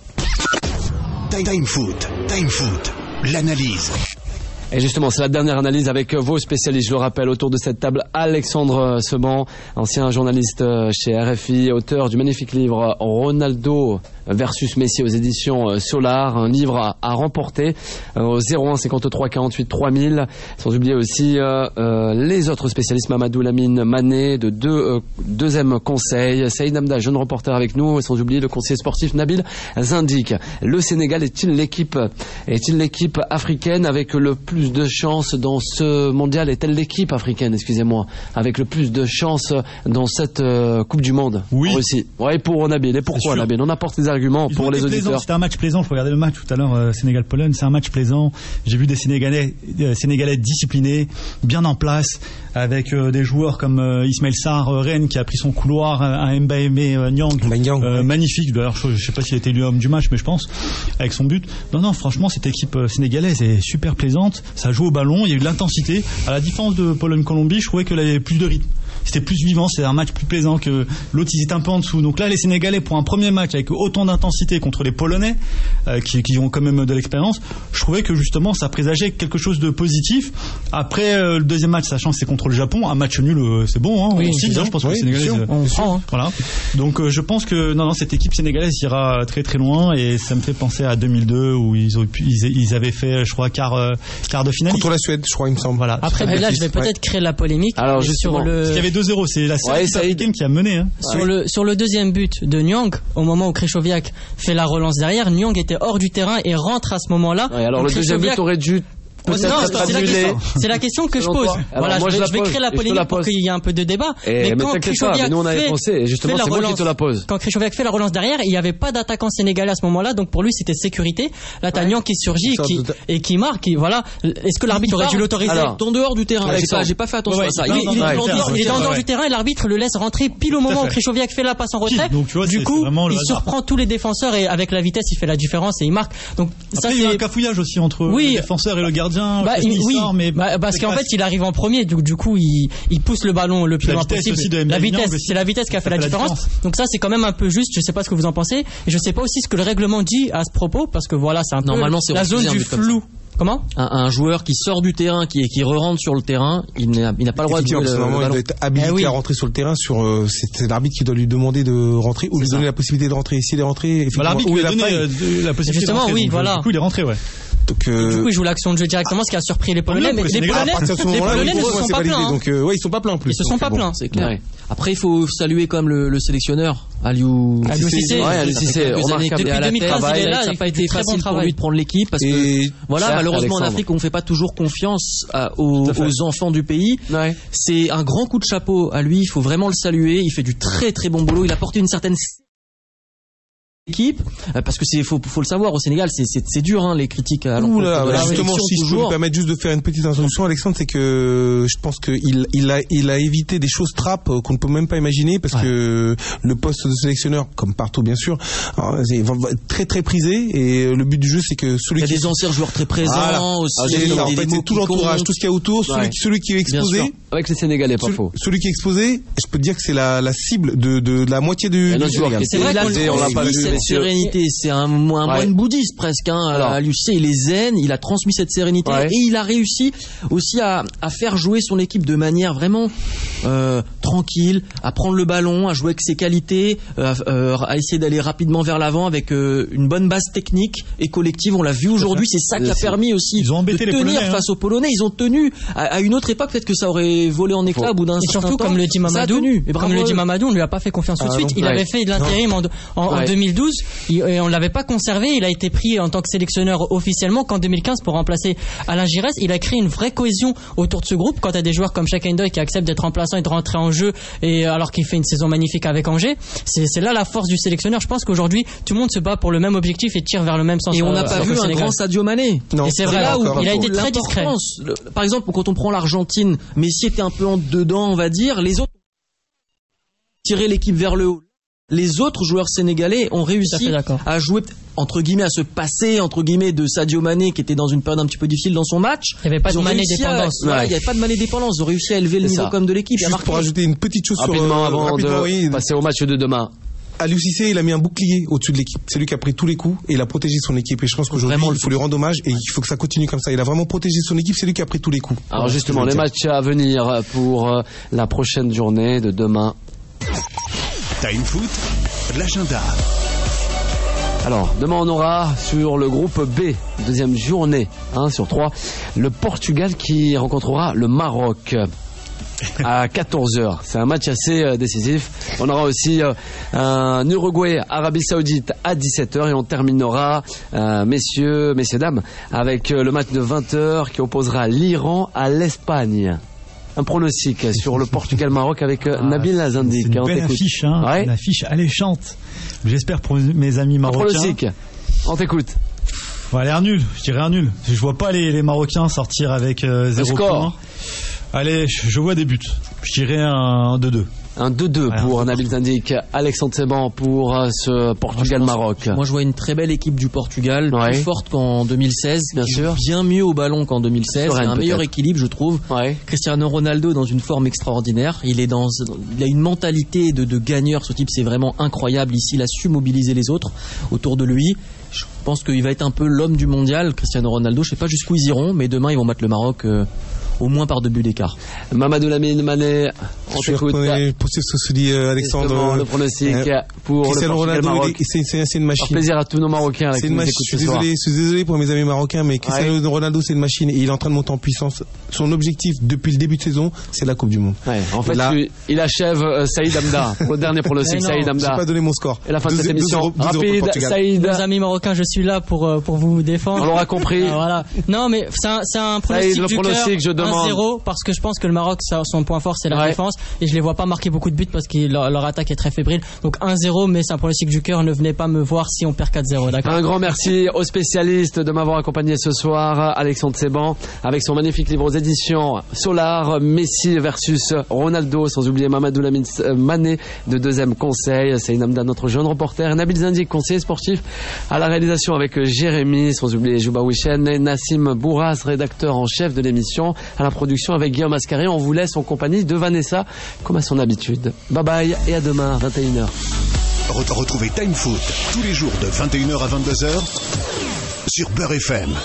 Time Foot, l'analyse. Et justement, c'est la dernière analyse avec vos spécialistes. Je le rappelle, autour de cette table, Alexandre Seban, ancien journaliste chez RFI, auteur du magnifique livre Ronaldo versus Messi aux éditions Solar, un livre à remporter au 01 53 48 3000. Sans oublier aussi les autres spécialistes, Mamadou Lamine Mané de deuxième conseil, Saïd Amda, jeune reporter avec nous, et sans oublier le conseiller sportif Nabil Zindik. Le Sénégal est-il l'équipe africaine avec le plus de chance dans ce mondial? Est-elle l'équipe africaine, excusez-moi, avec le plus de chance dans cette Coupe du Monde? Oui. Russie. Ouais, pour Nabil. Et pourquoi Nabil? On apporte des arguments pour les auditeurs. C'était un match plaisant. Je regardais le match tout à l'heure, Sénégal-Pologne. C'est un match plaisant. J'ai vu des Sénégalais disciplinés, bien en place, avec des joueurs comme Ismaël Sarr, Rennes, qui a pris son couloir, un Mbaye Niang, magnifique. D'ailleurs, je ne sais pas s'il a été élu homme du match, mais je pense, avec son but. Non, franchement, cette équipe sénégalaise est super plaisante. Ça joue au ballon, il y a eu de l'intensité. À la différence de Pologne-Colombie, je trouvais qu'il y avait plus de rythme. C'était plus vivant, c'était un match plus plaisant que l'autre, ils étaient un peu en dessous. Donc là, les Sénégalais, pour un premier match avec autant d'intensité contre les Polonais, qui ont quand même de l'expérience, je trouvais que justement ça présageait quelque chose de positif. Après le deuxième match, sachant que c'est contre le Japon, un match nul, c'est bon. Hein, oui, aussi, je pense que les Sénégalais, on prend. Voilà. Donc je pense que non, cette équipe sénégalaise ira très très loin, et ça me fait penser à 2002 où ils avaient fait, je crois, quart de finale. Contre la Suède, je crois, il me semble. Voilà. Après, là, je vais peut-être créer la polémique. Alors, justement, parce qu'il y avait 2-0, c'est la sélection africaine qui a mené. Hein. Sur le deuxième but de Niang, au moment où Krychowiak fait la relance derrière, Niang était hors du terrain et rentre à ce moment-là. Ouais, alors le deuxième but aurait dû c'est la question que je pose. Voilà, je vais créer la polémique pour qu'il y ait un peu de débat. Mais quand Krychowiak fait la relance derrière, il n'y avait pas d'attaquant sénégalais à ce moment-là, donc pour lui c'était sécurité. Là, t'as Niang qui surgit et qui marque. Voilà. Est-ce que l'arbitre aurait dû l'autoriser? En dehors du terrain. J'ai pas fait attention à ça. Il est en dehors du terrain et l'arbitre le laisse rentrer pile au moment où Krychowiak fait la passe en retrait. Du coup, il surprend tous les défenseurs et avec la vitesse, il fait la différence et il marque. Donc ça, il y a un cafouillage aussi entre le défenseur et le gardien. Parce qu'en fait il arrive en premier, du coup il pousse le ballon le plus loin possible. C'est la vitesse qui a fait la différence. Donc ça c'est quand même un peu juste. Je sais pas ce que vous en pensez. Et je sais pas aussi ce que le règlement dit à ce propos, parce que voilà, c'est un peu la zone du flou. Comment? Un joueur qui sort du terrain, qui re-rentre sur le terrain, il n'a pas le droit de jouer le ballon. Il doit être habilité à rentrer sur le terrain. C'est l'arbitre qui doit lui demander de rentrer ou lui donner la possibilité de rentrer. S'il est rentré, l'arbitre lui a donné la possibilité de rentrer. Oui, voilà. Du coup, il est rentré, ouais. Donc, du coup, il joue l'action de jeu directement, ce qui a surpris les Polonais. Mais les Polonais ne se sont pas plaints. Donc, ils sont pas plaints en plus. Ils se sont pas plaints, c'est clair. Après, il faut saluer quand même le sélectionneur, Aliou Cissé. Depuis 2013, il est là. Ça n'a pas été facile pour lui de prendre l'équipe parce que, voilà, malheureusement en Afrique, on ne fait pas toujours confiance aux enfants du pays. C'est un grand coup de chapeau à lui. Il faut vraiment le saluer. Il fait du très très bon boulot. Il a porté une certaine équipe, parce que faut le savoir, au Sénégal c'est dur, hein, les critiques à l'encontre de la justement, si je peux me permettre juste de faire une petite introduction, Alexandre, c'est que je pense qu'il a évité des choses trappes qu'on ne peut même pas imaginer, parce que le poste de sélectionneur, comme partout bien sûr, c'est très très prisé, et le but du jeu c'est que celui il y a des anciens joueurs très présents aussi, en fait c'est tout l'entourage, tout ce qu'il y a autour, celui qui est exposé, avec les Sénégalais, pas faux, celui qui est exposé, je peux te dire que c'est la cible de la moitié du Sénégal. C'est vrai qu'on l'a pas vu. Sérénité, c'est un moine bouddhiste presque. Aliou Cissé, il est zen, il a transmis cette sérénité et il a réussi aussi à faire jouer son équipe de manière vraiment tranquille, à prendre le ballon, à jouer avec ses qualités, à essayer d'aller rapidement vers l'avant avec une bonne base technique et collective. On l'a vu aujourd'hui, c'est ça qui a permis aussi de tenir face aux Polonais. Ils ont tenu à une autre époque, peut-être que ça aurait volé en éclats au bout d'un certain temps. Et surtout, comme le dit Mamadou, on lui a pas fait confiance tout de suite. Il avait fait de l'intérim en 2012 et on l'avait pas conservé. Il a été pris en tant que sélectionneur officiellement qu'en 2015 pour remplacer Alain Giresse. Il a créé une vraie cohésion autour de ce groupe. Quand tu as des joueurs comme Shaq Endoy qui acceptent d'être remplaçant et de rentrer en jeu, et alors qu'il fait une saison magnifique avec Angers, c'est là la force du sélectionneur. Je pense qu'aujourd'hui tout le monde se bat pour le même objectif et tire vers le même sens. Et on n'a pas vu un grand Sadio Mané. Non, et c'est vrai, là où il a été très discret. Par exemple, quand on prend l'Argentine, Messi était un peu en dedans, on va dire. Les autres tirer l'équipe vers le haut. Les autres joueurs sénégalais ont réussi à jouer, entre guillemets, à se passer, entre guillemets, de Sadio Mané qui était dans une période un petit peu difficile dans son match. Il n'y avait pas de Mané dépendance. Il n'y avait pas de Mané dépendance. Ils ont réussi à élever le niveau comme de l'équipe. Juste pour ajouter une petite chose rapidement avant de passer au match de demain. Aliou Cissé, il a mis un bouclier au-dessus de l'équipe. C'est lui qui a pris tous les coups et il a protégé son équipe. Et je pense qu'aujourd'hui, il faut lui rendre hommage et il faut que ça continue comme ça. Il a vraiment protégé son équipe, c'est lui qui a pris tous les coups. Alors justement, les matchs à venir pour la prochaine journée de demain. Time Foot, l'agenda. Alors, demain on aura sur le groupe B, deuxième journée, 1 sur 3, le Portugal qui rencontrera le Maroc à 14h. C'est un match assez décisif. On aura aussi un Uruguay-Arabie Saoudite à 17h et on terminera, messieurs, dames, avec le match de 20h qui opposera l'Iran à l'Espagne. Un pronostic sur le Portugal-Maroc avec Nabil Azendik. C'est une belle affiche, une affiche alléchante. J'espère pour mes amis marocains. Un pronostic, on t'écoute. On va aller un nul, je dirais un nul. Je vois pas les Marocains sortir avec 0 points. Allez, je vois des buts. Je dirais un 2-2. Un 2-2 pour Nabil Azendik. Alexandre Seban pour ce Portugal-Maroc. Moi, je vois une très belle équipe du Portugal, plus forte qu'en 2016, bien sûr. Bien mieux au ballon qu'en 2016. Il y a un meilleur équilibre, je trouve. Cristiano Ronaldo dans une forme extraordinaire. Il a une mentalité de gagneur. Ce type, c'est vraiment incroyable. Ici, il a su mobiliser les autres autour de lui. Je pense qu'il va être un peu l'homme du mondial, Cristiano Ronaldo. Je sais pas jusqu'où ils iront, mais demain, ils vont battre le Maroc. Au moins par 2 buts d'écart. Mamadou Lamine Mané, on t'écoute. Pour ce que se dit Alexandre. Le pronostic pour Cristiano le Portugal Ronaldo, Maroc. C'est une machine. Par plaisir à tous nos Marocains. C'est une machine. Je suis désolé pour mes amis marocains, mais Cristiano Ronaldo, c'est une machine et il est en train de monter en puissance. Son objectif depuis le début de saison, c'est la Coupe du Monde. En fait, il achève Saïd Hamda. Au dernier pronostic, Saïd Hamda. J'ai pas donné mon score. Et la fin de cette émission. Rapide, Saïd. Nos amis marocains, je suis là pour vous défendre. On l'aura compris. Voilà. Non, mais c'est un pronostic du cœur. 1-0 parce que je pense que le Maroc, son point fort, c'est la défense. Et je les vois pas marquer beaucoup de buts parce que leur attaque est très fébrile. Donc 1-0, mais c'est un pronostic du cœur. Ne venez pas me voir si on perd 4-0. D'accord. Un grand merci aux spécialistes de m'avoir accompagné ce soir. Alexandre Seban, avec son magnifique livre aux éditions Solar, Messi versus Ronaldo, sans oublier Mamadou Lamine Mané de Deuxième Conseil. C'est Inamda, notre jeune reporter. Nabil Azendik, conseiller sportif à la réalisation avec Jérémy, sans oublier Jouba Wishen et Nassim Bourras, rédacteur en chef de l'émission, à la production avec Guillaume Mascaré. On vous laisse en compagnie de Vanessa, comme à son habitude. Bye bye et à demain, 21h. Retrouvez Time Foot tous les jours de 21h à 22h sur Beurre FM.